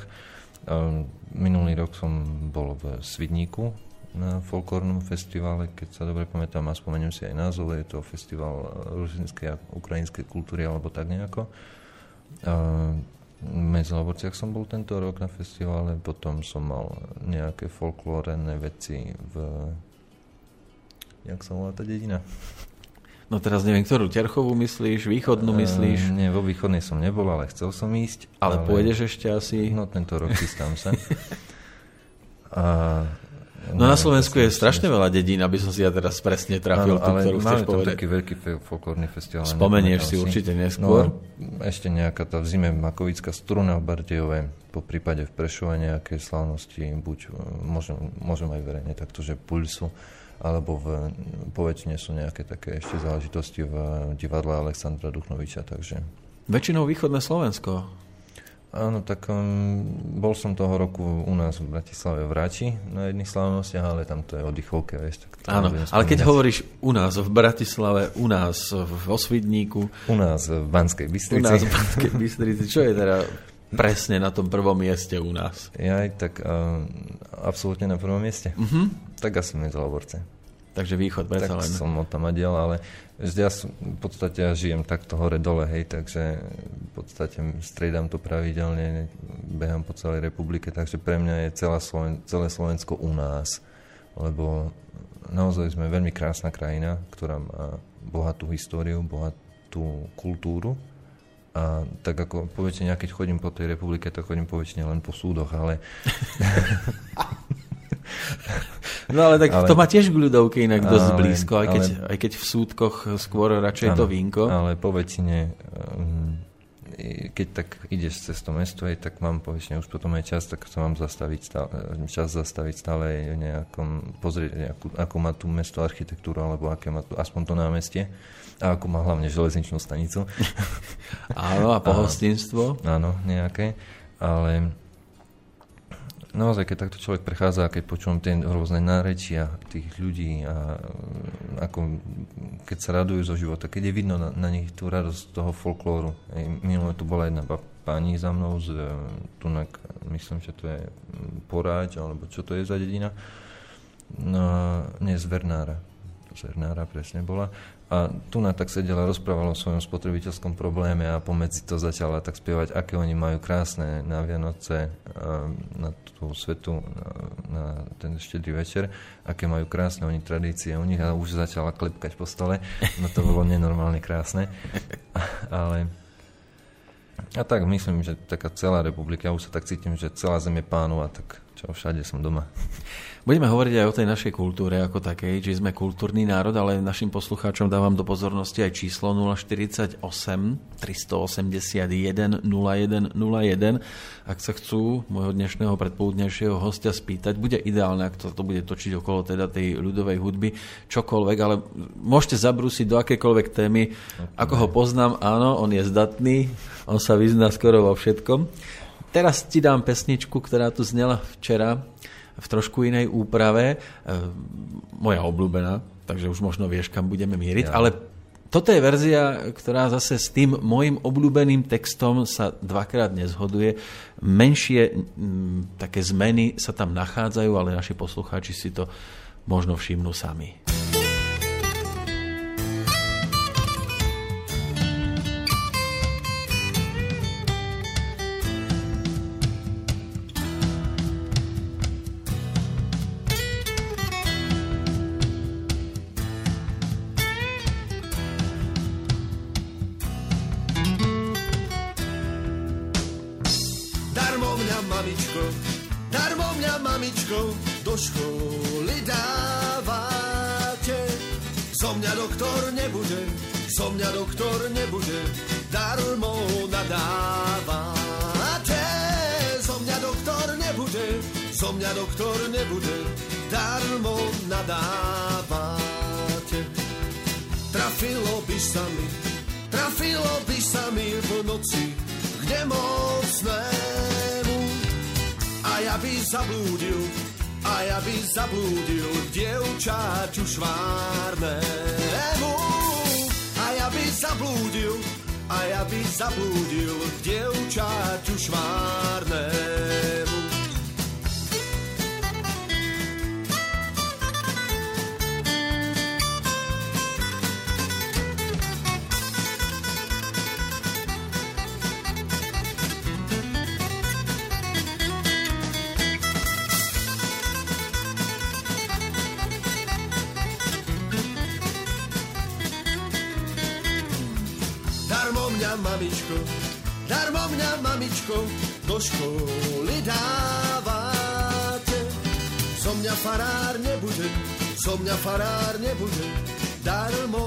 Minulý rok som bol v Svidníku na folklórnom festivale, keď sa dobre pamätám a spomeniem si aj názov, je to festival rusínskej a ukrajinskej kultúry alebo tak nejako. V Medzilaborciach som bol tento rok na festivale, potom som mal nejaké folklórne veci v... Jak sa volá tá dedina? No teraz neviem, ktorú Terchovú myslíš, východnú myslíš? Uh, nie, vo východnej som nebol, ale chcel som ísť. Ale, ale pôjdeš ešte asi? No tento rok chystám sa. A... No na Slovensku je strašne veľa dedín, aby som si ja teraz presne trafil tú, ktorú chceš povedať. Ale máme tam taký veľký folklórny festival. Spomenieš si určite neskôr. No, ešte nejaká tá v zime Makovická struna v Bardejove, po prípade v Prešove nejaké slávnosti, buď môžem, môžem aj verejne takto, že Pulsu, alebo v, poväčšine sú nejaké také ešte záležitosti v divadle Alexandra Duchnoviča, takže... Väčšinou východné Slovensko. Áno, tak um, bol som toho roku u nás v Bratislave v Rači na jedných slávnostiach, ale tam to je oddychovke, vieš. Tak áno, ale keď hovoríš u nás v Bratislave, u nás v Osvidníku... U nás v Banskej Bystrici. U nás v Banskej Bystrici, čo je teda presne na tom prvom mieste u nás? Ja aj tak um, absolútne na prvom mieste. Uh-huh. Tak asi Medzilaborce. Takže východ, predsa len. Tak som tam adiel, ale ja som, v podstate ja žijem takto hore-dole, hej, takže v podstate striedam to pravidelne, behám po celej republike, takže pre mňa je celá Sloven- celé Slovensko u nás, lebo naozaj sme veľmi krásna krajina, ktorá má bohatú históriu, bohatú kultúru. A tak ako poväčšine, keď chodím po tej republike, tak chodím poväčšine len po súdoch, ale... No ale tak ale, to má tiež k ľudovke inak dosť ale, blízko, aj keď, ale, aj keď v súdkoch skôr radšej áno, to vínko. Ale poväčšine, keď tak ideš cez to mesto, aj, tak mám poväčšine už potom aj čas, tak sa mám zastaviť stále, čas zastaviť stále nejakom, pozrieť, nejakú, ako má tu mesto architektúru, alebo aké má tu, aspoň to námestie. A ako má hlavne železničnú stanicu. Áno, a pohostinstvo. Áno, nejaké. Ale naozaj, keď takto človek prechádza a keď počúvam tie rôzne nárečia tých ľudí a ako, keď sa radujú zo života, keď je vidno na, na nich tú radosť toho folklóru. Minulé tu bola jedna pani za mnou z tunak, myslím, že to je Poráď, alebo čo to je za dedina. No, nie, z Vernára. Z Vernára presne bola. A tu na tak sedela, rozprávala o svojom spotrebiteľskom probléme a pomedzi to začala tak spievať, aké oni majú krásne na Vianoce, na tú svetu, na, na ten štedrý večer, aké majú krásne oni tradície u nich a už začala klepkať po stole. No to bolo nenormálne krásne. Ale a tak myslím, že taká celá republika, ja už sa tak cítim, že celá zem je pánova, tak čo, všade som doma. Budeme hovoriť aj o tej našej kultúre ako takej, či sme kultúrny národ, ale našim poslucháčom dávam do pozornosti aj číslo nula štyridsaťosem tristoosemdesiatjeden nula jeden nula jeden. Ak sa chcú môjho dnešného predpoludnejšieho hostia spýtať, bude ideálne, ak to, to bude točiť okolo teda tej ľudovej hudby, čokoľvek, ale môžete zabrúsiť do akékoľvek témy. Okay. Ako ho poznám, áno, on je zdatný, on sa vyzná skoro vo všetkom. Teraz ti dám pesničku, ktorá tu znela včera v trošku inej úprave. E, moja obľúbená, takže už možno vieš, kam budeme mieriť. Ja. Ale toto je verzia, ktorá zase s tým môjim obľúbeným textom sa dvakrát nezhoduje. Menšie m, také zmeny sa tam nachádzajú, ale naši poslucháči si to možno všimnú sami. Do školy dávate, zo mňa doktor nebude, zo mňa doktor nebude, darmo nadávate. Zo mňa doktor nebude, zo mňa doktor nebude, darmo nadávate. Trafilo by sa mi, trafilo by sa mi v noci k nemocnému a ja by zablúdil, a ja by zablúdil dievčaťu švárnemu. A ja by zablúdil, a ja by zablúdil dievčaťu švárnemu. Mamičko, darmo mňa, mamičko, do školy dávate. Zo mňa farár nebude, zo mňa farár nebude, darmo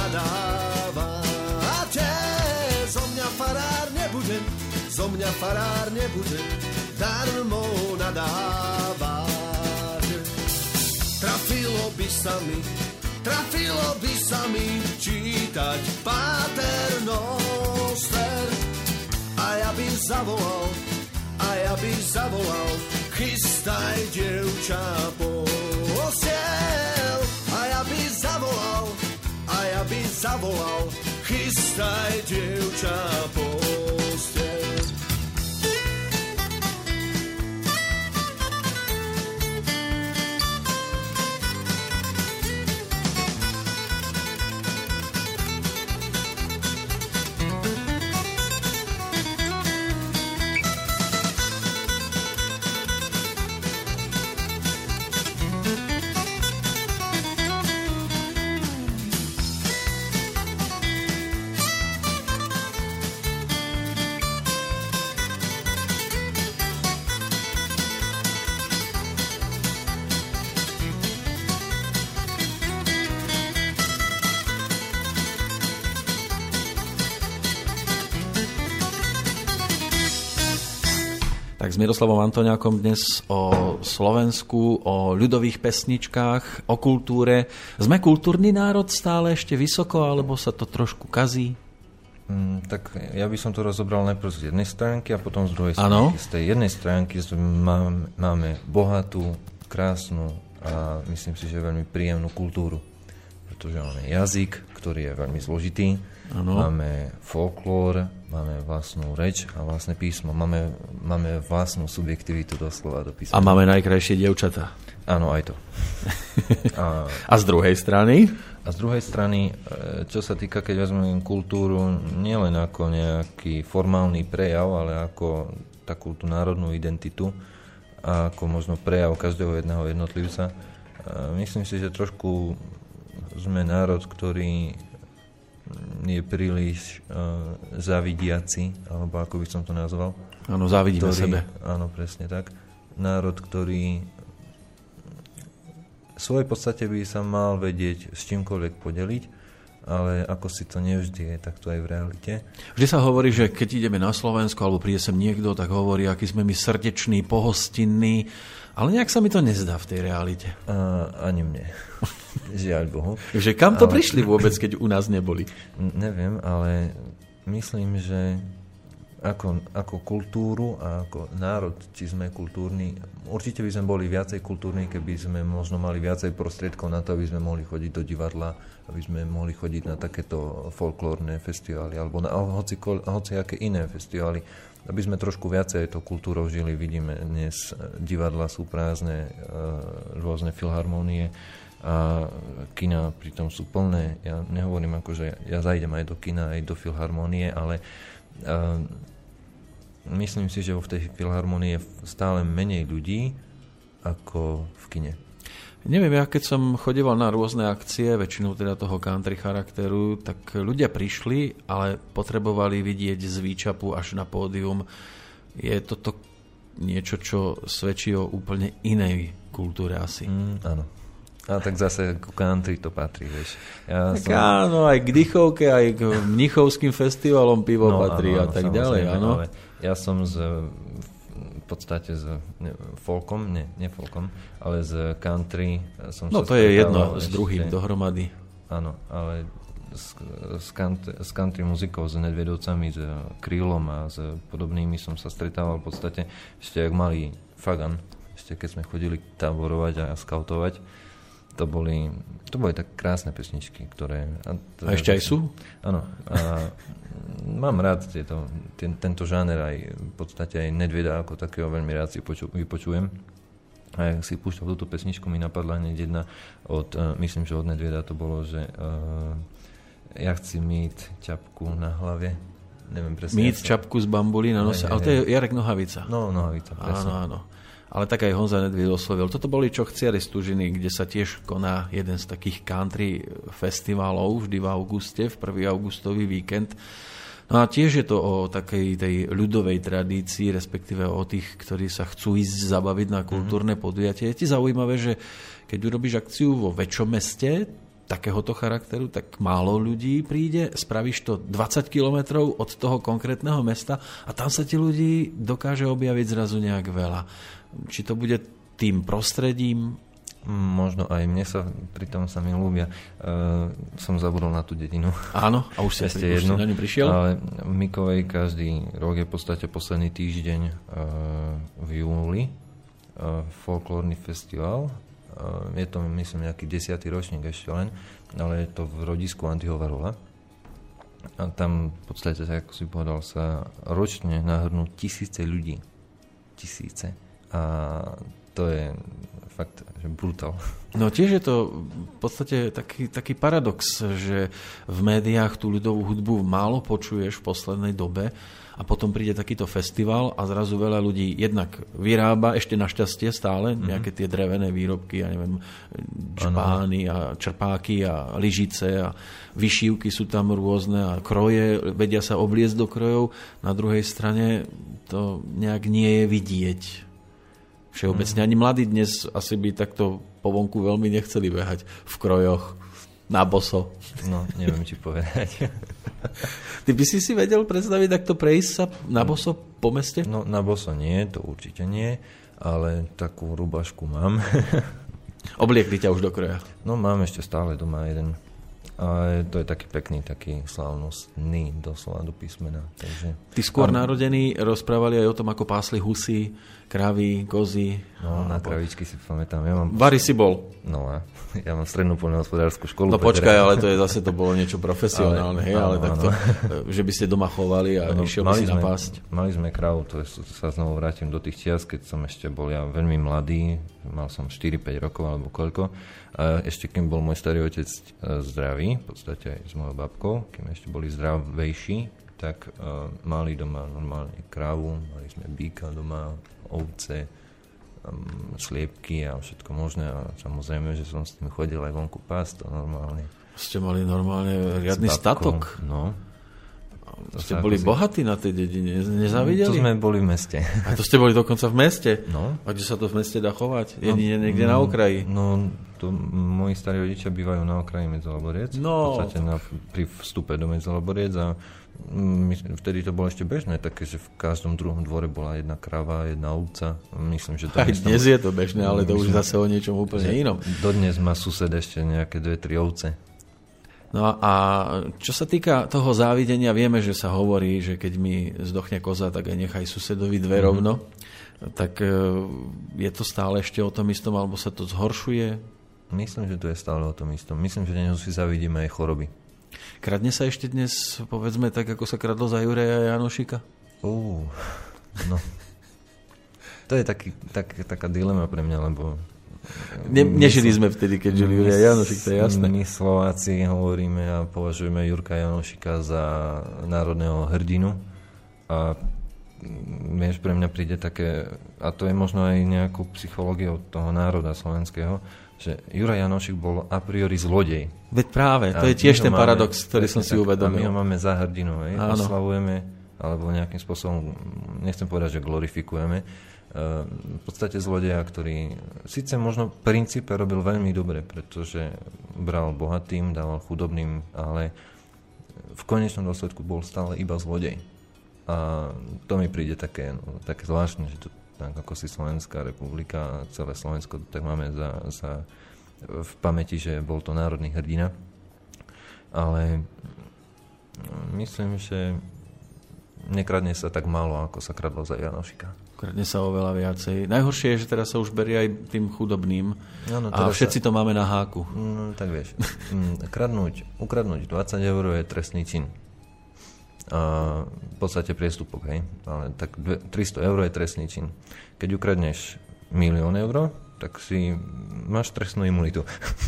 nadávate. Zo mňa farár nebude, zo mňa farár nebude, darmo nadávate. Trafilo by sa mi, trafilo by sa mi čítať Paternoster. A ja by zavolal, a ja by zavolal, chystaj dievča postiel. A ja by zavolal, a ja by zavolal, chystaj dievča postiel. Tak s Miroslavom Antoniákom dnes o Slovensku, o ľudových pesničkách, o kultúre. Sme kultúrny národ stále ešte vysoko, alebo sa to trošku kazí? Mm, tak ja by som to rozobral najprv z jednej stránky a potom z druhej stránky. Ano? Z tej jednej stránky máme, máme bohatú, krásnu a myslím si, že veľmi príjemnú kultúru. Pretože máme jazyk, ktorý je veľmi zložitý. Ano. Máme folklór, máme vlastnú reč a vlastné písmo. Máme, máme vlastnú subjektivitu doslova do písma. A máme najkrajšie dievčatá. Áno, aj to. A, a z druhej strany? A z druhej strany, čo sa týka, keď vezmeme kultúru, nielen ako nejaký formálny prejav, ale ako takú tú národnú identitu, a ako možno prejav každého jedného jednotlivca. Myslím si, že trošku sme národ, ktorý je príliš uh, zavidiaci, alebo ako by som to nazval. Áno, závidíme ktorý, sebe. Áno, presne tak. Národ, ktorý v svojej podstate by sa mal vedieť s čímkoľvek podeliť, ale ako si to nevždy je, tak to aj v realite. Vždy sa hovorí, že keď ideme na Slovensku, alebo príde sem niekto, tak hovorí, aký sme my srdeční, pohostinní, ale nejak sa mi to nezdá v tej realite. A, ani mne. Žiaľ Bohu. Že kam to ale... prišli vôbec, keď u nás neboli? Neviem, ale myslím, že ako, ako kultúru a ako národ, či sme kultúrni, určite by sme boli viacej kultúrni, keby sme možno mali viacej prostriedkov na to, aby sme mohli chodiť do divadla, aby sme mohli chodiť na takéto folklórne festivály alebo na hoci, hoci aké iné festivály, aby sme trošku viacej to kultúrou žili. Vidíme dnes divadla sú prázdne, rôzne filharmónie a kina pritom sú plné. Ja nehovorím ako, že ja zajdem aj do kina, aj do filharmónie, ale uh, myslím si, že v tej filharmónii je stále menej ľudí ako v kine. Neviem, ja keď som chodieval na rôzne akcie, väčšinou teda toho country charakteru, tak ľudia prišli, ale potrebovali vidieť z výčapu až na pódium. Je toto niečo, čo svedčí o úplne inej kultúre asi. Mm, áno. A tak zase k country to patrí, vieš. Ja tak som... áno, aj k Dychovke, aj k Mnichovským festivalom pivo no, patrí áno, a tak ďalej, áno. Ale ja som z, v podstate s ne, folkom, nie, nie folkom, ale z country som no, sa to je jedno ešte, s druhým dohromady. Áno, ale s, s, country, s country muzikou, s Nedvedovcami, s Krýlom a s podobnými som sa stretával v podstate ešte jak malý fagan, ešte keď sme chodili táborovať a skautovať. To boli, to boli tak krásne pesničky, ktoré... A, a ešte aj sú? Áno. A mám rád tieto, ten, tento žáner, aj v podstate aj Nedvieda ako takého veľmi rád si poču, vypočujem. A jak si púšťal túto pesničku, mi napadla hneď jedna od, uh, myslím, že od Nedvieda to bolo, že uh, ja chci mít čapku na hlave. Neviem presne. Mít ja čapku z bambulí na nose, ale to je Jarek Nohavica. No, Nohavica, presne. Áno, áno. Ale tak aj Honza Nedvied oslovil. Toto boli Čochciari z Tužiny, kde sa tiež koná jeden z takých country festivalov vždy v auguste, v prvý augustový víkend. No a tiež je to o takej tej ľudovej tradícii, respektíve o tých, ktorí sa chcú ísť zabaviť na kultúrne podujatie. Je ti zaujímavé, že keď urobíš akciu vo väčšom meste takéhoto charakteru, tak málo ľudí príde, spravíš to dvadsať kilometrov od toho konkrétneho mesta a tam sa ti ľudí dokáže objaviť zrazu nejak veľa. Či to bude tým prostredím? Možno aj mne sa, pri tom sa mi ľúbia. Uh, som zabudol na tú dedinu. Áno, a už si, ešte už jednu, si na ňu prišiel? Ale v Mikovej každý rok je v podstate posledný týždeň uh, v júli uh, folklórny festival. Uh, je to, myslím, nejaký desiatý ročník ešte len, ale je to v rodisku Andyho Varola. A tam v podstate, ako si povedal, sa ročne nahrnú tisíce ľudí. Tisíce. A to je fakt, že brutál. No tiež je to v podstate taký, taký paradox, že v médiách tú ľudovú hudbu málo počuješ v poslednej dobe a potom príde takýto festival a zrazu veľa ľudí jednak vyrába, ešte našťastie stále, mm-hmm. nejaké tie drevené výrobky, ja neviem, džbány a čerpáky a lyžice a vyšívky sú tam rôzne a kroje, vedia sa obliecť do krojov. Na druhej strane to nejak nie je vidieť. Všeobecne ani mladí dnes asi by takto po vonku veľmi nechceli behať v krojoch. Na boso. No, neviem ti povedať. Ty by si si vedel predstaviť takto prejsť sa na boso po meste? No, na boso nie, to určite nie, ale takú rubašku mám. Obliekli ťa už do kroja? No, mám ešte stále doma jeden. A to je taký pekný, taký slávnostný, doslova do písmena. Takže... Tí skôr a... narodení rozprávali aj o tom, ako pásli husy, kravy, kozy. No, na kravičky si pamätám. Ja mám... Vary si bol. No a ja mám strednú poľnohospodárskú školu. No počkaj, ale to je zase to bolo niečo profesionálne, ale, hej, ale áno, takto, áno. Že by ste doma chovali a no, išiel by si sme, napásť. Mali sme kravu, to je, sa znovu vrátim do tých čias, keď som ešte bol ja veľmi mladý, mal som štyri päť rokov alebo koľko. A ešte kým bol môj starý otec zdravý, v podstate aj s mojou babkou, kým ešte boli zdravejší, tak uh, mali doma normálne krávu, mali sme býka doma, ovce, um, sliepky a všetko možné. A samozrejme, že som s tým chodil aj vonku pásť, to normálne. Ste mali normálne riadny statok. No. To ste boli si... bohatí na tej dedine, nezávideli? To sme boli v meste. A to ste boli dokonca v meste? No. A kde sa to v meste dá chovať? Jedine no, niekde no, na okraji? No, to moji starí rodičia bývajú na okraji Medzoloboriec. No. V podstate na, pri vstupe do Medzoloboriec a my, vtedy to bolo ešte bežné, také, že v každom druhom dvore bola jedna krava, jedna ovca. Myslím, že to aj dnes tam... je to bežné, ale to myslím, už zase o niečom úplne inom. Dodnes má sused ešte nejaké dve, tri ovce. No a čo sa týka toho závidenia, vieme, že sa hovorí, že keď mi zdochne koza, tak aj nechaj susedovi dve rovno. Mm-hmm. Tak je to stále ešte o tom istom, alebo sa to zhoršuje? Myslím, že to je stále o tom istom. Myslím, že dnes si zavidíme aj choroby. Kradne sa ešte dnes, povedzme, tak ako sa kradlo za Juraja Janošika? Uh, no. To je taký, tak, taká dilema pre mňa, lebo... Ne, nežili sme vtedy, keď žili Juraj Janošik, to je jasné. My Slováci hovoríme a považujeme Jurka Janošika za národného hrdinu a vieš, pre mňa príde také, a to je možno aj nejakú psychológiou toho národa slovenského, že Juraj Janošik bol a priori zlodej. Veď práve, to a je tiež ten máme, paradox, ktorý som si uvedomil. A my ho máme za hrdinu, hej? Oslavujeme, alebo nejakým spôsobom, nechcem povedať, že glorifikujeme, v podstate zlodeja, ktorý síce možno v princípe robil veľmi dobre, pretože bral bohatým, dával chudobným, ale v konečnom dôsledku bol stále iba zlodej. A to mi príde také, no, také zvláštne, že to tak ako si Slovenská republika a celé Slovensko tak máme za, za, v pamäti, že bol to národný hrdina. Ale myslím, že nekradne sa tak málo, ako sa kradlo za Janošika. Kradne sa oveľa viacej. Najhoršie je, že teraz sa už berie aj tým chudobným no, no, a všetci sa... to máme na háku. No, tak vieš, kradnúť, ukradnúť dvadsať eur je trestný čin. A v podstate priestupok, hej. Ale tak tristo eur je trestný čin. Keď ukradneš milión eur, tak si máš trestnú imunitu.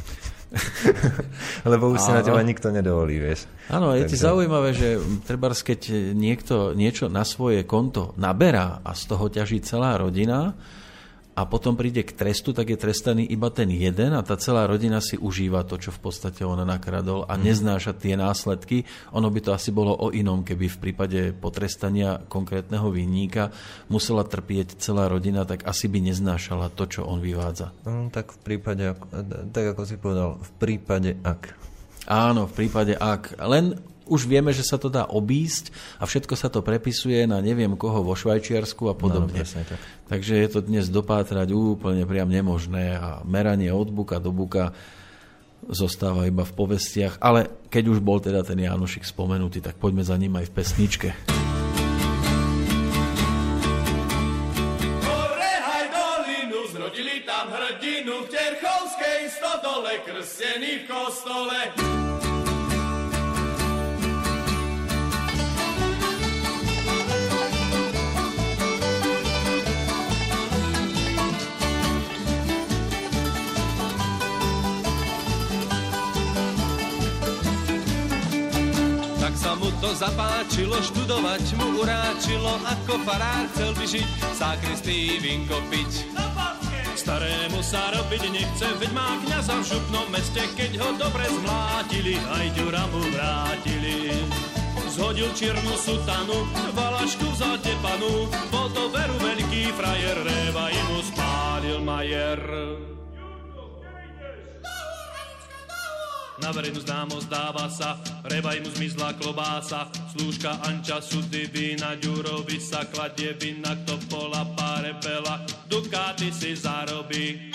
Lebo už si na teba nikto nedovolí, vieš. Áno, je ti zaujímavé, že trebárs, keď niekto niečo na svoje konto naberá a z toho ťaží celá rodina a potom príde k trestu, tak je trestaný iba ten jeden a tá celá rodina si užíva to, čo v podstate on nakradol a neznáša tie následky. Ono by to asi bolo o inom, keby v prípade potrestania konkrétneho vinníka musela trpieť celá rodina, tak asi by neznášala to, čo on vyvádza. No, tak v prípade, tak ako si povedal, v prípade ak. Áno, v prípade ak. Len už vieme, že sa to dá obísť a všetko sa to prepisuje na neviem koho vo Švajčiarsku a podobne. No, tak. Takže je to dnes dopátrať úplne priam nemožné a meranie od buka do buka zostáva iba v povestiach. Ale keď už bol teda ten Janošik spomenutý, tak poďme za ním aj v pesničke. Orehaj dolinu, zrodili tam hrdinu, v Terchovskej stodole, krstený v kostole. To zapáčilo, študovať mu uráčilo, ako farár chcel by žiť, sákristý vínko piť. Starému sa robiť nechce, veď má kňaza v župnom meste, keď ho dobre zmlátili, aj ďura mu vrátili. Zhodil čiernu sutanu, valašku vzal tepanu, bol to veru veľký frajer, réva jemu spálil majer. Na na verejnú známosť dáva sa, Revaj mu zmizla klobása, slúžka Anča sudy vína, Ďurovi sa kladie vina, kto pola páre bela, Dukáty si zarobí.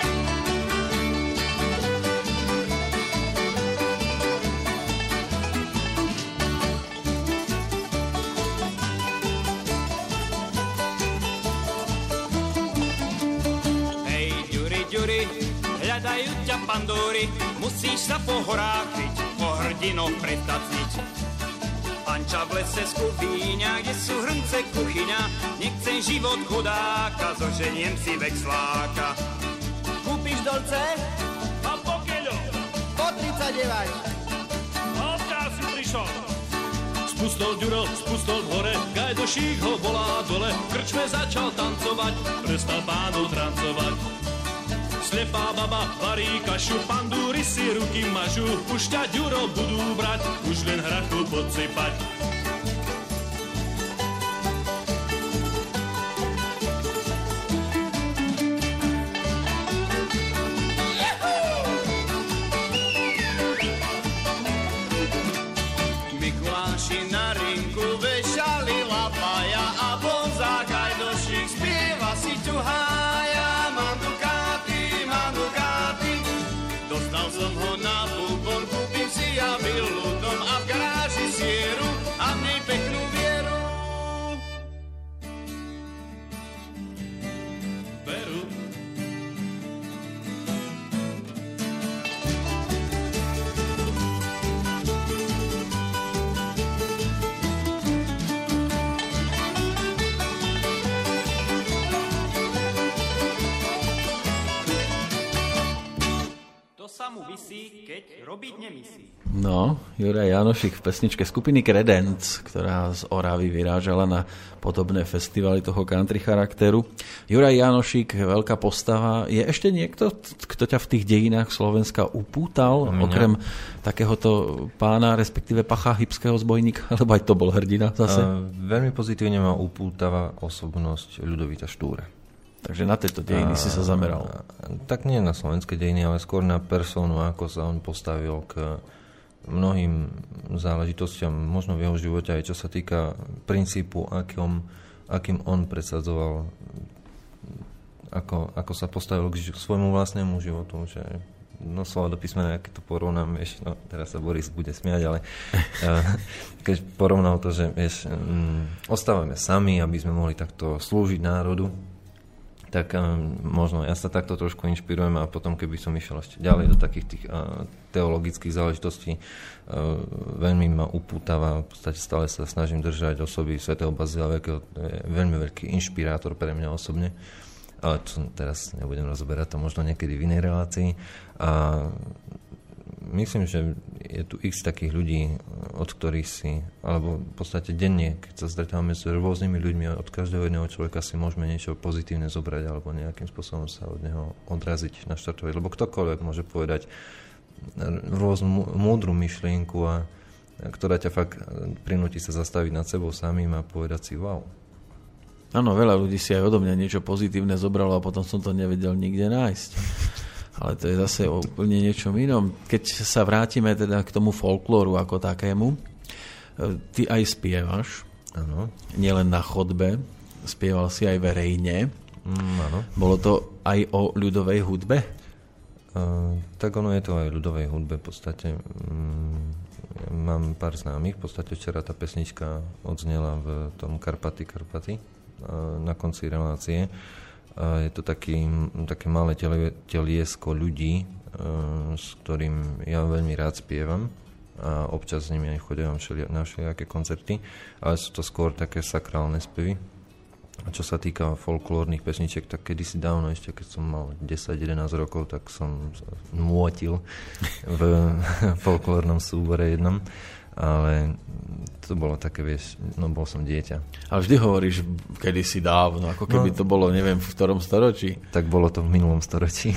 Hľadajú ťa pandúry, musíš sa po horách kryť, po hrdinoch prestať sniť. Anča v lese skúfíňa, kde sú hrnce kuchyňa, nechcem život chudáka, zoženiem si vexláka. Kúpiš dolce? A pokeľo? Po tridsaťdeväť. Odkiaľ si prišol? Spustol Ďuro, spustol v hore, Gajdošík ho volá dole, v krčme začal tancovať, prestal pánov trancovať. Slepá baba varí kašu, pandúry si ruky mažú, už ťa Ďuro budú brať, už len hrachu podsypať. Mikuláši na rinku vešali lapaja a bonzák Gajdošík spieva si ťuhája, mám dukáty. Dostal som ho na bubon, kúpim si ja ľudom a v garáži sieru a v nej peknú vieru. Veru. Sa mu visí, keď robiť nemisí. No, Juraj Jánošík v pesničke skupiny Credenc, ktorá z Oravy vyrážala na podobné festivaly toho country charakteru. Juraj Jánošík, veľká postava. Je ešte niekto, kto ťa v tých dejinách Slovenska upútal, Mňa. okrem takéhoto pána, respektíve pacha hybského zbojníka, alebo aj to bol hrdina zase? A, veľmi pozitívne ma upútava osobnosť Ľudovíta Štúra. Takže na tieto dejiny a, si sa zameral. Tak nie na slovenské dejiny, ale skôr na persónu, ako sa on postavil k mnohým záležitostiam, možno v jeho živote, aj čo sa týka princípu, akým, akým on presadzoval, ako, ako sa postavil k svojmu vlastnému životu, že no slova do písmena, keď to porovnám, vieš, no teraz sa Boris bude smiať, ale keď porovnal to, že vieš, um, ostávame sami, aby sme mohli takto slúžiť národu, tak um, možno ja sa takto trošku inšpirujem a potom, keby som išiel ešte ďalej do takých tých uh, teologických záležitostí, uh, veľmi ma upútava, v podstate stále sa snažím držať osoby svätého Bazila Veľkého, to je veľmi veľký inšpirátor pre mňa osobne, ale čo teraz nebudem rozoberať, to možno niekedy v inej relácii. A myslím, že je tu x takých ľudí, od ktorých si, alebo v podstate denne, keď sa stretávame s rôznymi ľuďmi, od každého jedného človeka si môžeme niečo pozitívne zobrať alebo nejakým spôsobom sa od neho odraziť, naštartovať. Lebo ktokoľvek môže povedať rôznu múdru myšlienku, a, ktorá ťa fakt prinúti sa zastaviť nad sebou samým a povedať si wow. Áno, veľa ľudí si aj odo mňa niečo pozitívne zobralo a potom som to nevedel nikde nájsť. Ale to je zase úplne niečom inom. Keď sa vrátime teda k tomu folklóru ako takému, ty aj spievaš. Áno. Nielen na chodbe, spieval si aj verejne. Mm, áno. Bolo to aj o ľudovej hudbe? Uh, tak ono je to aj ľudovej hudbe v podstate. Um, mám pár známych, v podstate včera tá pesnička odznela v tom Karpaty, Karpaty uh, na konci relácie. Je to taký, také malé teliesko ľudí, s ktorým ja veľmi rád spievam a občas s nimi aj chodím na všelijaké koncerty, ale sú to skôr také sakrálne spevy. A čo sa týka folklórnych pesničiek, tak kedysi dávno, ešte keď som mal desať jedenásť rokov, tak som môtil v folklórnom súbore jednom. Ale to bolo také, vieš, no bol som dieťa. Ale vždy hovoríš kedysi dávno, ako keby no, to bolo, neviem, v ktorom storočí. Tak bolo to v minulom storočí.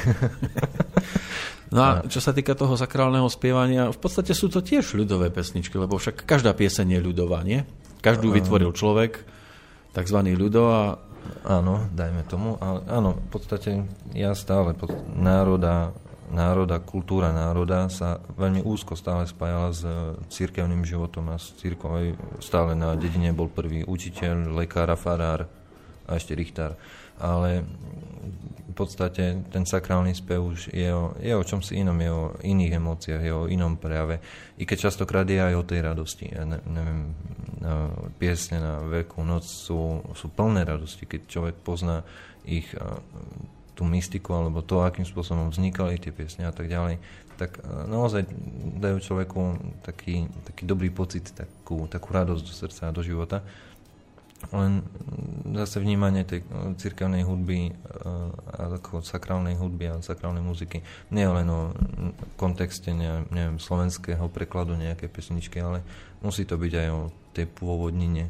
No a čo sa týka toho sakrálneho spievania, v podstate sú to tiež ľudové pesničky, lebo však každá pieseň je ľudová, nie? Každú vytvoril človek, takzvaný ľudo a... Áno, dajme tomu. Ale áno, v podstate ja stále pod národa národa, kultúra národa sa veľmi úzko stále spájala s cirkevným životom a s cirkvou. Stále na dedine bol prvý učiteľ, lekár a farár a ešte richtár. Ale v podstate ten sakrálny spev už je o, je o čomsi inom, je o iných emóciách, je o inom prejave. I keď častokrát je aj o tej radosti. Ja ne, neviem, piesne na Veľkú noc sú, sú plné radosti, keď človek pozná ich tú mystiku, alebo to, akým spôsobom vznikali tie piesne a tak ďalej, tak naozaj dajú človeku taký, taký dobrý pocit, takú, takú radosť do srdca a do života. Len zase vnímanie tej cirkevnej hudby a ako sakrálnej hudby a sakrálnej muziky nie len o kontexte neviem, slovenského prekladu nejaké pesničky, ale musí to byť aj o tej pôvodnine.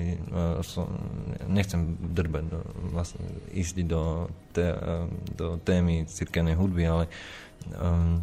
Nechcem drbať do, vlastne ísť do, té, do témy cirkevnej hudby, ale um,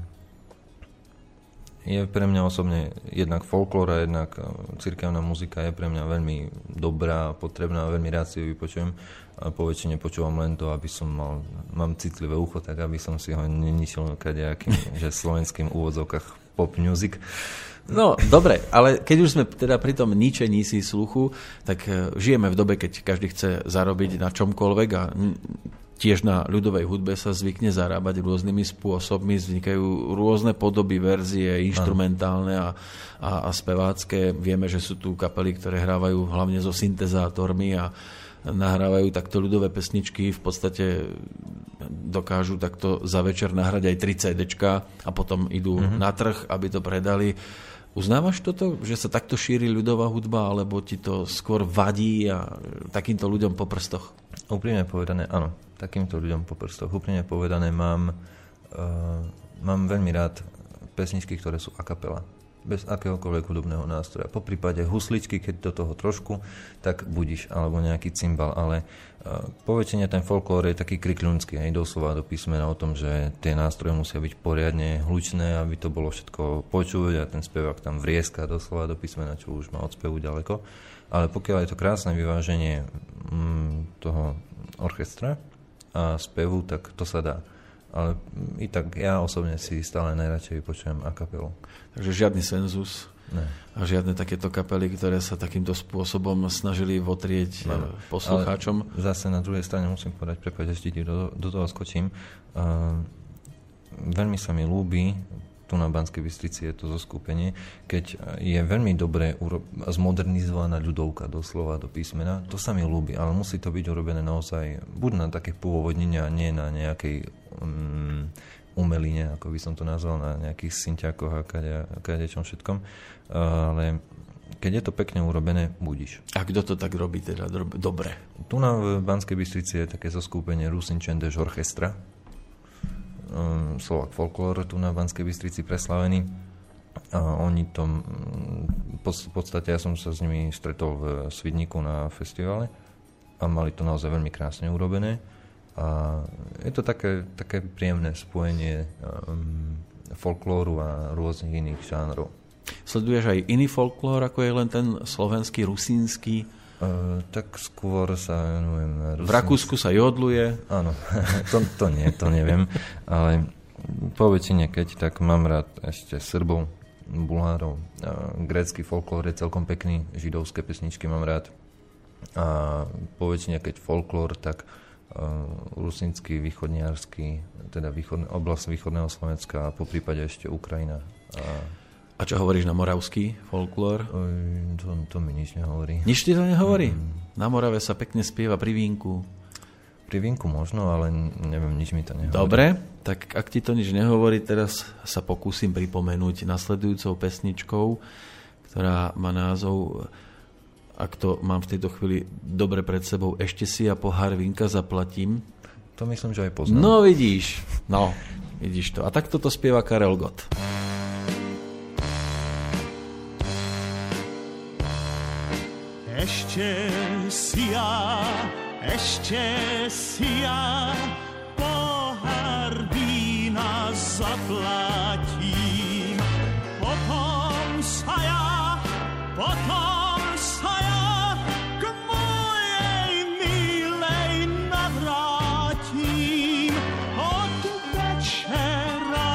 je pre mňa osobne jednak folklór a jednak cirkevná muzika je pre mňa veľmi dobrá, potrebná, veľmi rád si ju vypočujem. A po väčšine počúvam len to, aby som mal, mám citlivé ucho, tak aby som si ho neničil kadejakým, že slovenským úvodzovkách pop music. No, dobre, ale keď už sme teda pri tom ničení si sluchu, tak žijeme v dobe, keď každý chce zarobiť na čomkoľvek a tiež na ľudovej hudbe sa zvykne zarábať rôznymi spôsobmi, vznikajú rôzne podoby, verzie, inštrumentálne a, a, a spevácké. Vieme, že sú tu kapely, ktoré hrávajú hlavne so syntezátormi a nahrávajú takto ľudové pesničky, v podstate dokážu takto za večer nahrať aj tri cédečka a potom idú mm-hmm. na trh, aby to predali. Uznávaš toto, že sa takto šíri ľudová hudba, alebo ti to skôr vadí a takýmto ľuďom po prstoch? Úprimne povedané, áno. Takýmto ľuďom po prstoch. Úprimne povedané, mám, uh, mám veľmi rád pesničky, ktoré sú a cappella. Bez akéhokoľvek hudobného nástroja. Po prípade husličky, keď do toho trošku, tak budiš, alebo nejaký cymbal, ale uh, po väčšine ten folklór je taký krikľunský, aj doslova do písmena o tom, že tie nástroje musia byť poriadne hlučné, aby to bolo všetko počuť a ten spevák tam vrieska doslova do písmena, čo už má od spevu ďaleko. Ale pokiaľ je to krásne vyváženie mm, toho orchestra a spevu, tak to sa dá. Ale i tak ja osobne si stále najradšej počujem a kapelu. Takže žiadny senzus ne. A žiadne takéto kapely, ktoré sa takýmto spôsobom snažili votrieť no. poslucháčom. Ale zase na druhej strane musím povedať, prepáč, ešte do, do toho skočím. Uh, veľmi sa mi ľúbi, tu na Banskej Bystrici je to zoskupenie, keď je veľmi dobre uro- zmodernizovaná ľudovka doslova do písmena, to sa mi ľúbi, ale musí to byť urobené naozaj buď na také pôvodnine a nie na nejakej um, umeline, ako by som to nazval, na nejakých synťákoch a kadečom všetkom, ale keď je to pekne urobené, budíš. A kto to tak robí teda dobre? Tu na Banskej Bystrici je také zoskupenie Rusin Čendeš Orchestra, Slovak Folklór, tu na Banskej Bystrici preslavený. A oni to, v podstate ja som sa s nimi stretol v Svidníku na festivale a mali to naozaj veľmi krásne urobené. A je to také, také príjemné spojenie um, folklóru a rôznych iných žánrov. Sleduješ aj iný folklór, ako je len ten slovenský, rusínsky? Uh, tak skôr sa venujem... V Rakúsku sa jodluje? Áno, to, to nie, to neviem. Ale po väčšine, keď tak mám rád ešte Srbov, Bulhárov. Uh, grécky folklór je celkom pekný, židovské pesničky mám rád. A po väčšine, keď folklór, tak uh, rusínsky, východniarsky, teda východne, oblasť východného Slovenska a po prípade ešte Ukrajina. A A čo hovoríš na moravský folklór? To, to mi nič nehovorí. Nič ti to nehovorí? Mm. Na Morave sa pekne spieva pri vínku. Pri vínku možno, ale neviem, nič mi to nehovorí. Dobre, tak ak ti to nič nehovorí, teraz sa pokúsim pripomenúť nasledujúcou pesničkou, ktorá má názov, ak to mám v tejto chvíli dobre pred sebou, Ešte si ja pohár vínka zaplatím. To myslím, že aj poznám. No vidíš, no vidíš to. A takto to spieva Karel Gott. Ešte si ja, ešte si ja pohár vína zaplatím. Potom sa ja, potom sa ja k mojej milej navrátim. Od večera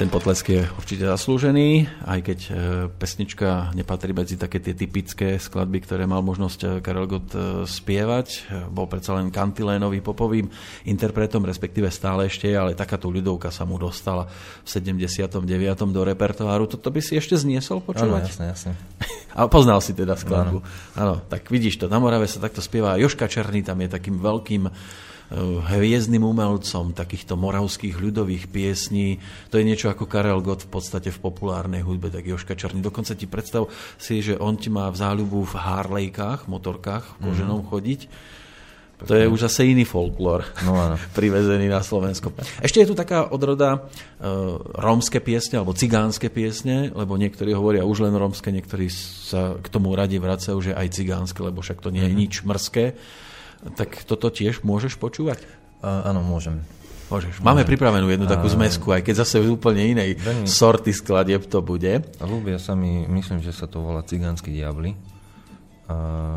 Ten potlesk je určite zaslúžený, aj keď pesnička nepatrí medzi také tie typické skladby, ktoré mal možnosť Karel Gott spievať. Bol predsa len kantilénový popovým interpretom, respektíve stále ešte, ale takáto ľudovka sa mu dostala v sedemdesiatom deviatom do repertoáru. Toto by si ešte zniesol počúvať? Áno, jasne, jasne. A poznal si teda skladbu. Áno, tak vidíš to, na Morave sa takto spieva. Jožka Černý tam je takým veľkým hviezdnym umelcom takýchto moravských ľudových piesní. To je niečo ako Karel Gott v podstate v populárnej hudbe, tak Jožka Černý. Dokonca ti predstav si, že on ti má v záľubu v Harlejkách, motorkách, v koženom mm-hmm. chodiť. To je už zase iný folklór, no, privezený na Slovensko. Ešte je tu taká odroda uh, rómske piesne alebo cigánske piesne, lebo niektorí hovoria už len rómske, niektorí sa k tomu radi vracajú, že aj cigánske, lebo však to nie je nič mrzké. Tak toto tiež môžeš počúvať? Uh, áno, môžem. Môžeš. Máme pripravenú jednu takú zmesku, aj keď zase v úplne inej veľmi sorty skladieb to bude. A ľúbia sa mi, myslím, že sa to volá Cigánsky diabli. A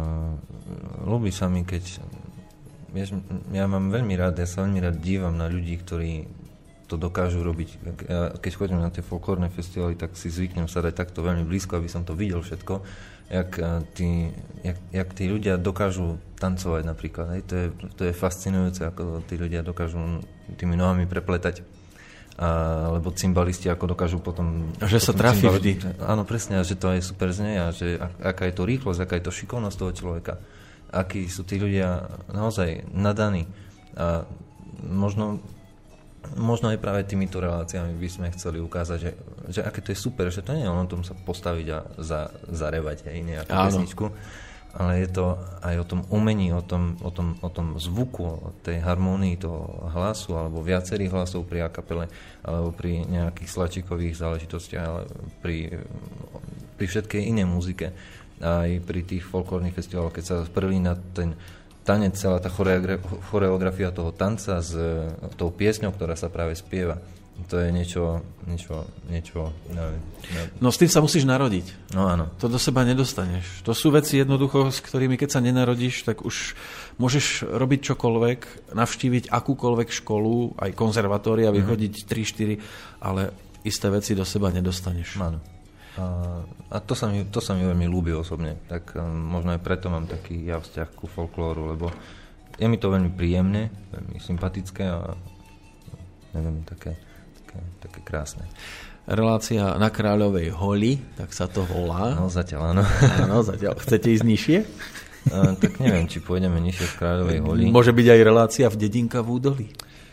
ľúbi sa mi, keď... Vieš, ja mám veľmi rád, ja sa veľmi rád dívam na ľudí, ktorí to dokážu robiť. Ja, keď chodím na tie folklórne festivaly, tak si zvyknem sa dať takto veľmi blízko, aby som to videl všetko. Jak tí, jak, jak tí ľudia dokážu tancovať napríklad. Hej. To, je, to je fascinujúce, ako tí ľudia dokážu tými nohami prepletať. A, alebo cymbalisti, ako dokážu potom... A že potom sa trafí cymbali, vždy. Áno, presne, a že to aj super znie a že aká je to rýchlosť, aká je to šikovnosť toho človeka. Akí sú tí ľudia naozaj nadaní. A možno... Možno aj práve týmito reláciami by sme chceli ukázať, že, že aké to je super, že to nie je len o tom sa postaviť a za, zarevať aj nejakú pesničku, ale je to aj o tom umení, o tom, o tom, o tom zvuku, o tej harmónii toho hlasu, alebo viacerých hlasov pri akapele, alebo pri nejakých slačikových záležitostiach, ale pri, pri všetkej inej muzike. Aj pri tých folklórnych festivaloch, keď sa prelína ten tanec, celá tá choreografia toho tanca s tou piesňou, ktorá sa práve spieva. To je niečo... niečo, niečo neviem, neviem. No s tým sa musíš narodiť. No áno. To do seba nedostaneš. To sú veci jednoducho, s ktorými keď sa nenarodíš, tak už môžeš robiť čokoľvek, navštíviť akúkoľvek školu, aj konzervatória, mm-hmm. vychodiť tri štyri, ale isté veci do seba nedostaneš. Áno. A, a to, sa mi, to sa mi veľmi ľúbi osobne. Tak um, možno aj preto mám taký ja vzťah ku folklóru, lebo je mi to veľmi príjemné, veľmi sympatické a neviem, také, také, také krásne. Relácia na Kráľovej holi, tak sa to volá. No zatiaľ áno. Áno, zatiaľ. Chcete ísť nižšie? A, tak neviem, či pôjdeme nižšie z Kráľovej holi. Môže byť aj relácia v Dedinka v údolí.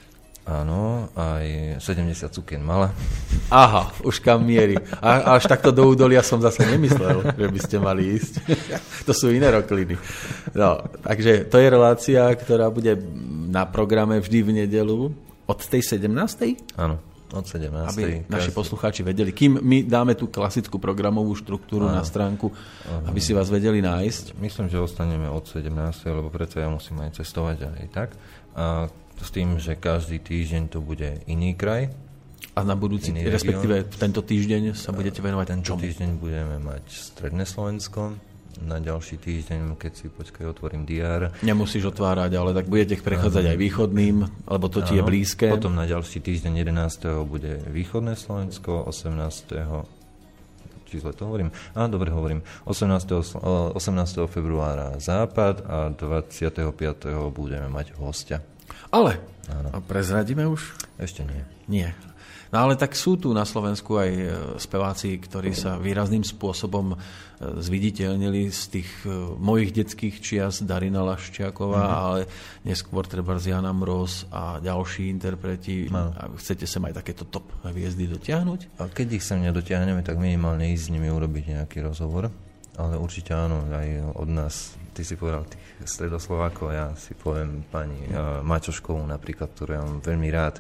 Áno, aj sedemdesiat cukien mala. Aha, už kam mierí. A, až takto do údolia som zase nemyslel, že by ste mali ísť. To sú iné rokliny. No, takže to je relácia, ktorá bude na programe vždy v nedeľu od tej sedemnástej? Áno, od sedemnástej. Aby naši poslucháči vedeli, kým my dáme tú klasickú programovú štruktúru áno. na stránku, áno. aby si vás vedeli nájsť. Myslím, že ostaneme od sedemnástej, lebo preto ja musím aj cestovať aj tak. A s tým, že každý týždeň to bude iný kraj. A na budúci, respektíve tento týždeň sa budete venovať Tento čomu? týždeň budeme mať Stredné Slovensko. Na ďalší týždeň, keď si počkaj, otvorím diár. Nemusíš otvárať, ale tak budete prechádzať aj východným, lebo to ti je blízke. Potom na ďalší týždeň jedenásteho bude Východné Slovensko, osemnásteho či zle to hovorím? Á, dobre hovorím. osemnásteho, osemnásteho februára Západ a dvadsiateho piateho budeme mať hostia. Ale, a prezradíme už? Ešte nie. Nie. No ale tak sú tu na Slovensku aj speváci, ktorí sa výrazným spôsobom zviditeľnili z tých mojich detských čias, Darina Laščiaková, mm-hmm. ale neskôr treba Jana Mroz a ďalší interpreti. No. Chcete sem aj takéto top hviezdy dotiahnuť? A keď ich sem nedotiahneme, tak minimálne ísť s nimi urobiť nejaký rozhovor. Ale určite áno, aj od nás. Ty si povedal tých Stredoslovákov, ja si poviem pani uh, Mačoškovú napríklad, ktorú ja mám veľmi rád,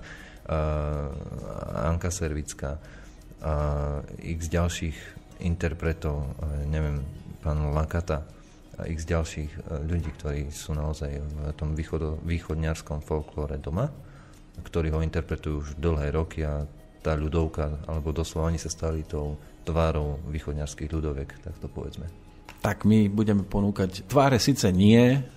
uh, Anka Servická a uh, x ďalších interpretov, uh, neviem, pán Lakata a x ďalších uh, ľudí, ktorí sú naozaj v tom východo, východňarskom folklóre doma, ktorí ho interpretujú už dlhé roky a tá ľudovka, alebo doslova oni sa stali tou tvárou východňarských ľudoviek, tak to povedzme. Tak my budeme ponúkať tváre síce nie,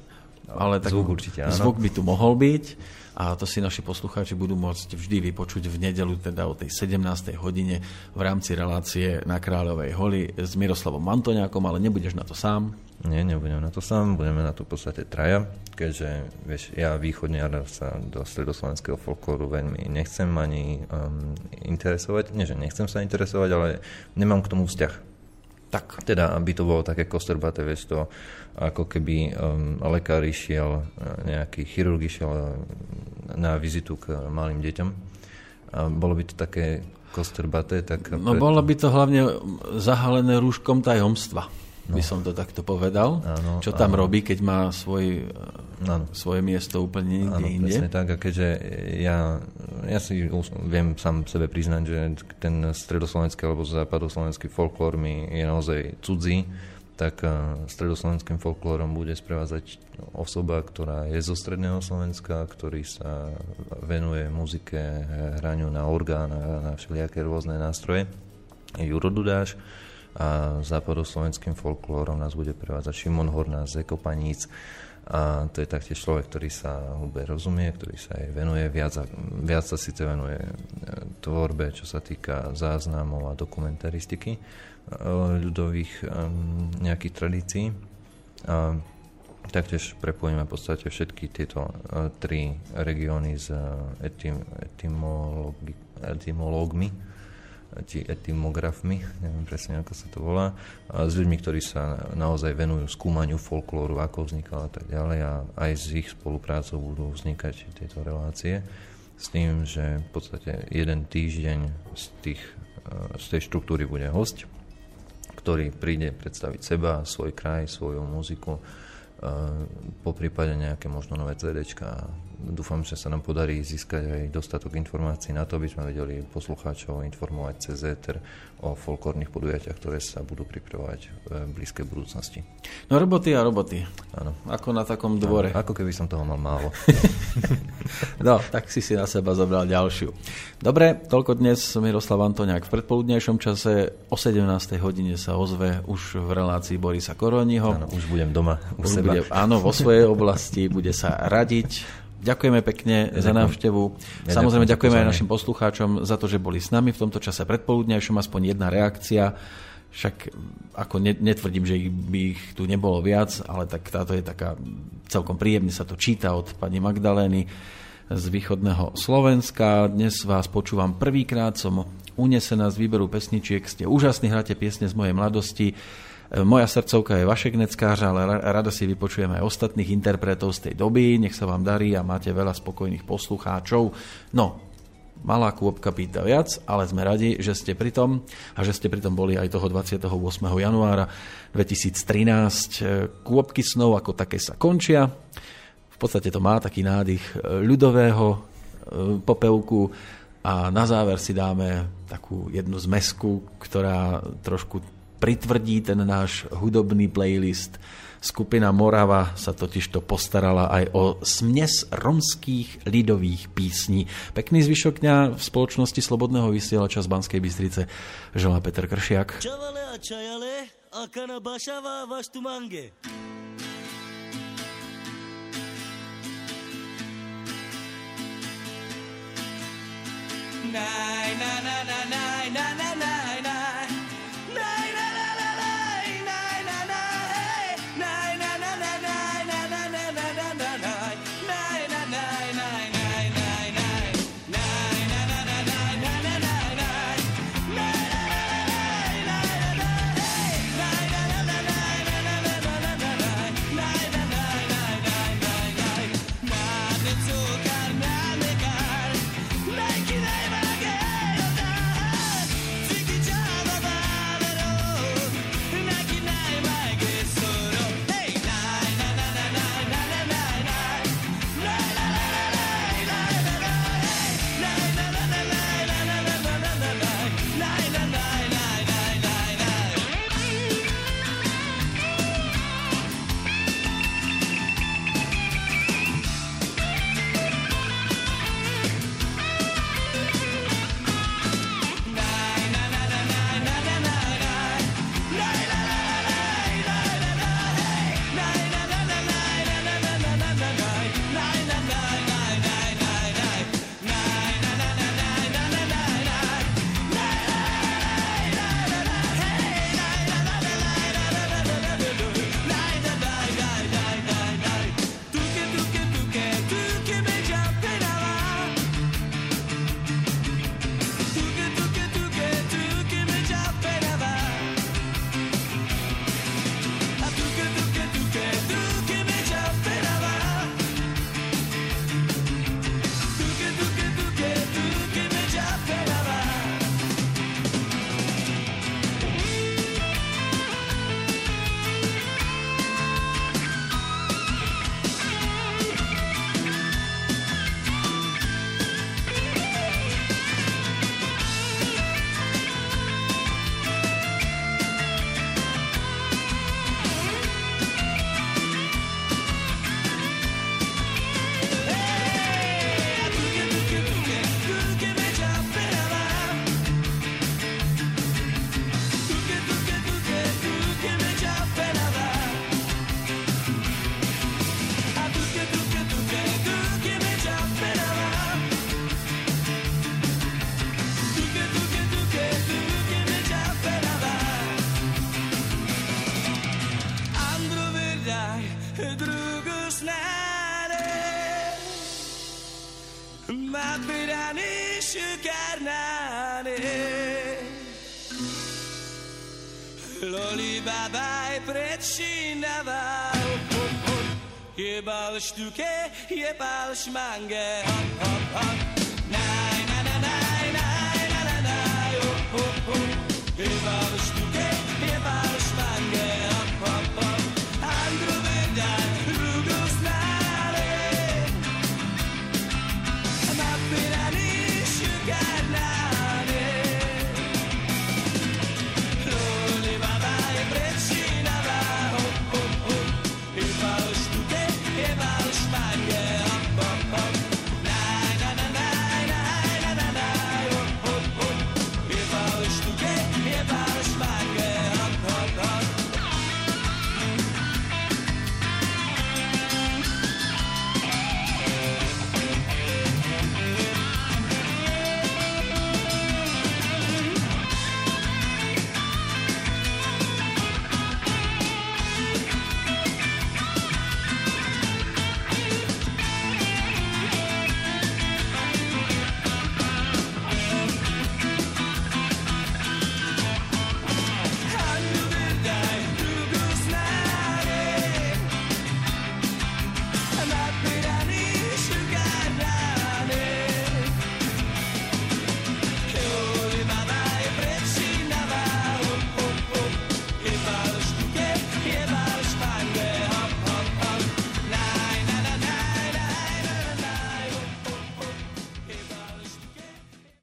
Ale tak zvuk určite áno. Zvuk by tu mohol byť a to si naši poslucháči budú môcť vždy vypočuť v nedeľu, teda o tej sedemnástej hodine v rámci relácie na Kráľovej holi s Miroslavom Antoniákom, ale nebudeš na to sám. Nie, nebudem na to sám, budeme na to v podstate traja, keďže vieš, ja východniar sa do stredoslovenského folklóru veľmi nechcem ani um, interesovať, nie že nechcem sa interesovať, ale nemám k tomu vzťah. Tak. Teda, aby to bolo také kostrbaté, vieš to, ako keby um, lekár išiel, nejaký chirurg išiel na vizitu k malým deťom. A bolo by to také kostrbaté, tak... No pred... bolo by to hlavne zahalené rúškom tajomstva, no. by som to takto povedal. Áno, čo tam áno. robí, keď má svoj, svoje miesto úplne niekde áno, inde. Presne tak, a keďže ja, ja si viem sám sebe priznať, že ten stredoslovenský alebo západoslovenský folklór mi je naozaj cudzí, tak stredoslovenským folklórom bude sprevázať osoba, ktorá je zo stredného Slovenska, ktorý sa venuje muzike, hraniu na orgán, na všelijaké rôzne nástroje. Je Juro Dudáš. A západoslovenským folklórom nás bude prevádzať Šimon Horná z Ekopaníc. A to je taktiež človek, ktorý sa hudbe rozumie, ktorý sa jej venuje. Viac, viac sa síce venuje tvorbe, čo sa týka záznamov a dokumentaristiky ľudových nejakých tradícií. A taktiež prepojíme v podstate všetky tieto tri regióny s etym, etymologi, etymológmi, etymografmi, neviem presne, ako sa to volá, a s ľuďmi, ktorí sa naozaj venujú skúmaniu folklóru, ako vznikal a tak ďalej, a aj s ich spoluprácou budú vznikať tieto relácie s tým, že v podstate jeden týždeň z, tých, z tej štruktúry bude hosť, ktorý príde predstaviť seba, svoj kraj, svoju muziku, po prípade nejaké možno nové CDčka. Dúfam, že sa nám podarí získať aj dostatok informácií na to, aby sme vedeli poslucháčov informovať cez éter o folklórnych podujatiach, ktoré sa budú pripravovať v blízkej budúcnosti. No roboty a roboty. Áno. Ako na takom dvore. Áno, ako keby som toho mal málo. No, tak si si na seba zobral ďalšiu. Dobre, toľko dnes Miroslav Antoniák. V predpoludnejšom čase o sedemnástej hodine sa ozve už v relácii Borisa Koroniho. Áno, už budem doma u už seba. Bude, áno, vo svojej oblasti, bude sa radiť. Ďakujeme pekne ja za návštevu. Ja Samozrejme ďakujeme aj našim poslucháčom za to, že boli s nami v tomto čase predpoludňajšom, aspoň jedna reakcia. Však ako netvrdím, že ich by ich tu nebolo viac, ale tak táto je taká celkom príjemne sa to číta od pani Magdalény z východného Slovenska. Dnes vás počúvam prvýkrát, som unesená z výberu pesničiek. Ste úžasní, hráte piesne z mojej mladosti. Moja srdcovka je Vašek Neckář, ale rada si vypočujeme aj ostatných interpretov z tej doby. Nech sa vám darí a máte veľa spokojných poslucháčov. No, malá kôpka pýta viac, ale sme radi, že ste pri tom a že ste pri tom boli aj toho dvadsiateho ôsmeho januára dvetisíctrinásť. Kôpky snov ako také sa končia. V podstate to má taký nádych ľudového popevku a na záver si dáme takú jednu zmesku, ktorá trošku pritvrdí ten náš hudobný playlist. Skupina Morava sa totižto postarala aj o smies romských ľudových písní. Pekný zvyšok dňa v spoločnosti Slobodného vysielača z Banskej Bystrice želá Peter Kršiak. Čavale a čajale a kanabašava vaš tu mange. Naj, na, na, na, naj, na, na, naj, naj. ma pirani šukernane. Loli babaj predšinava, jebal štuke, jebal šmange. Naj, na, na, naj, naj, na, na, naj, jebal štuke,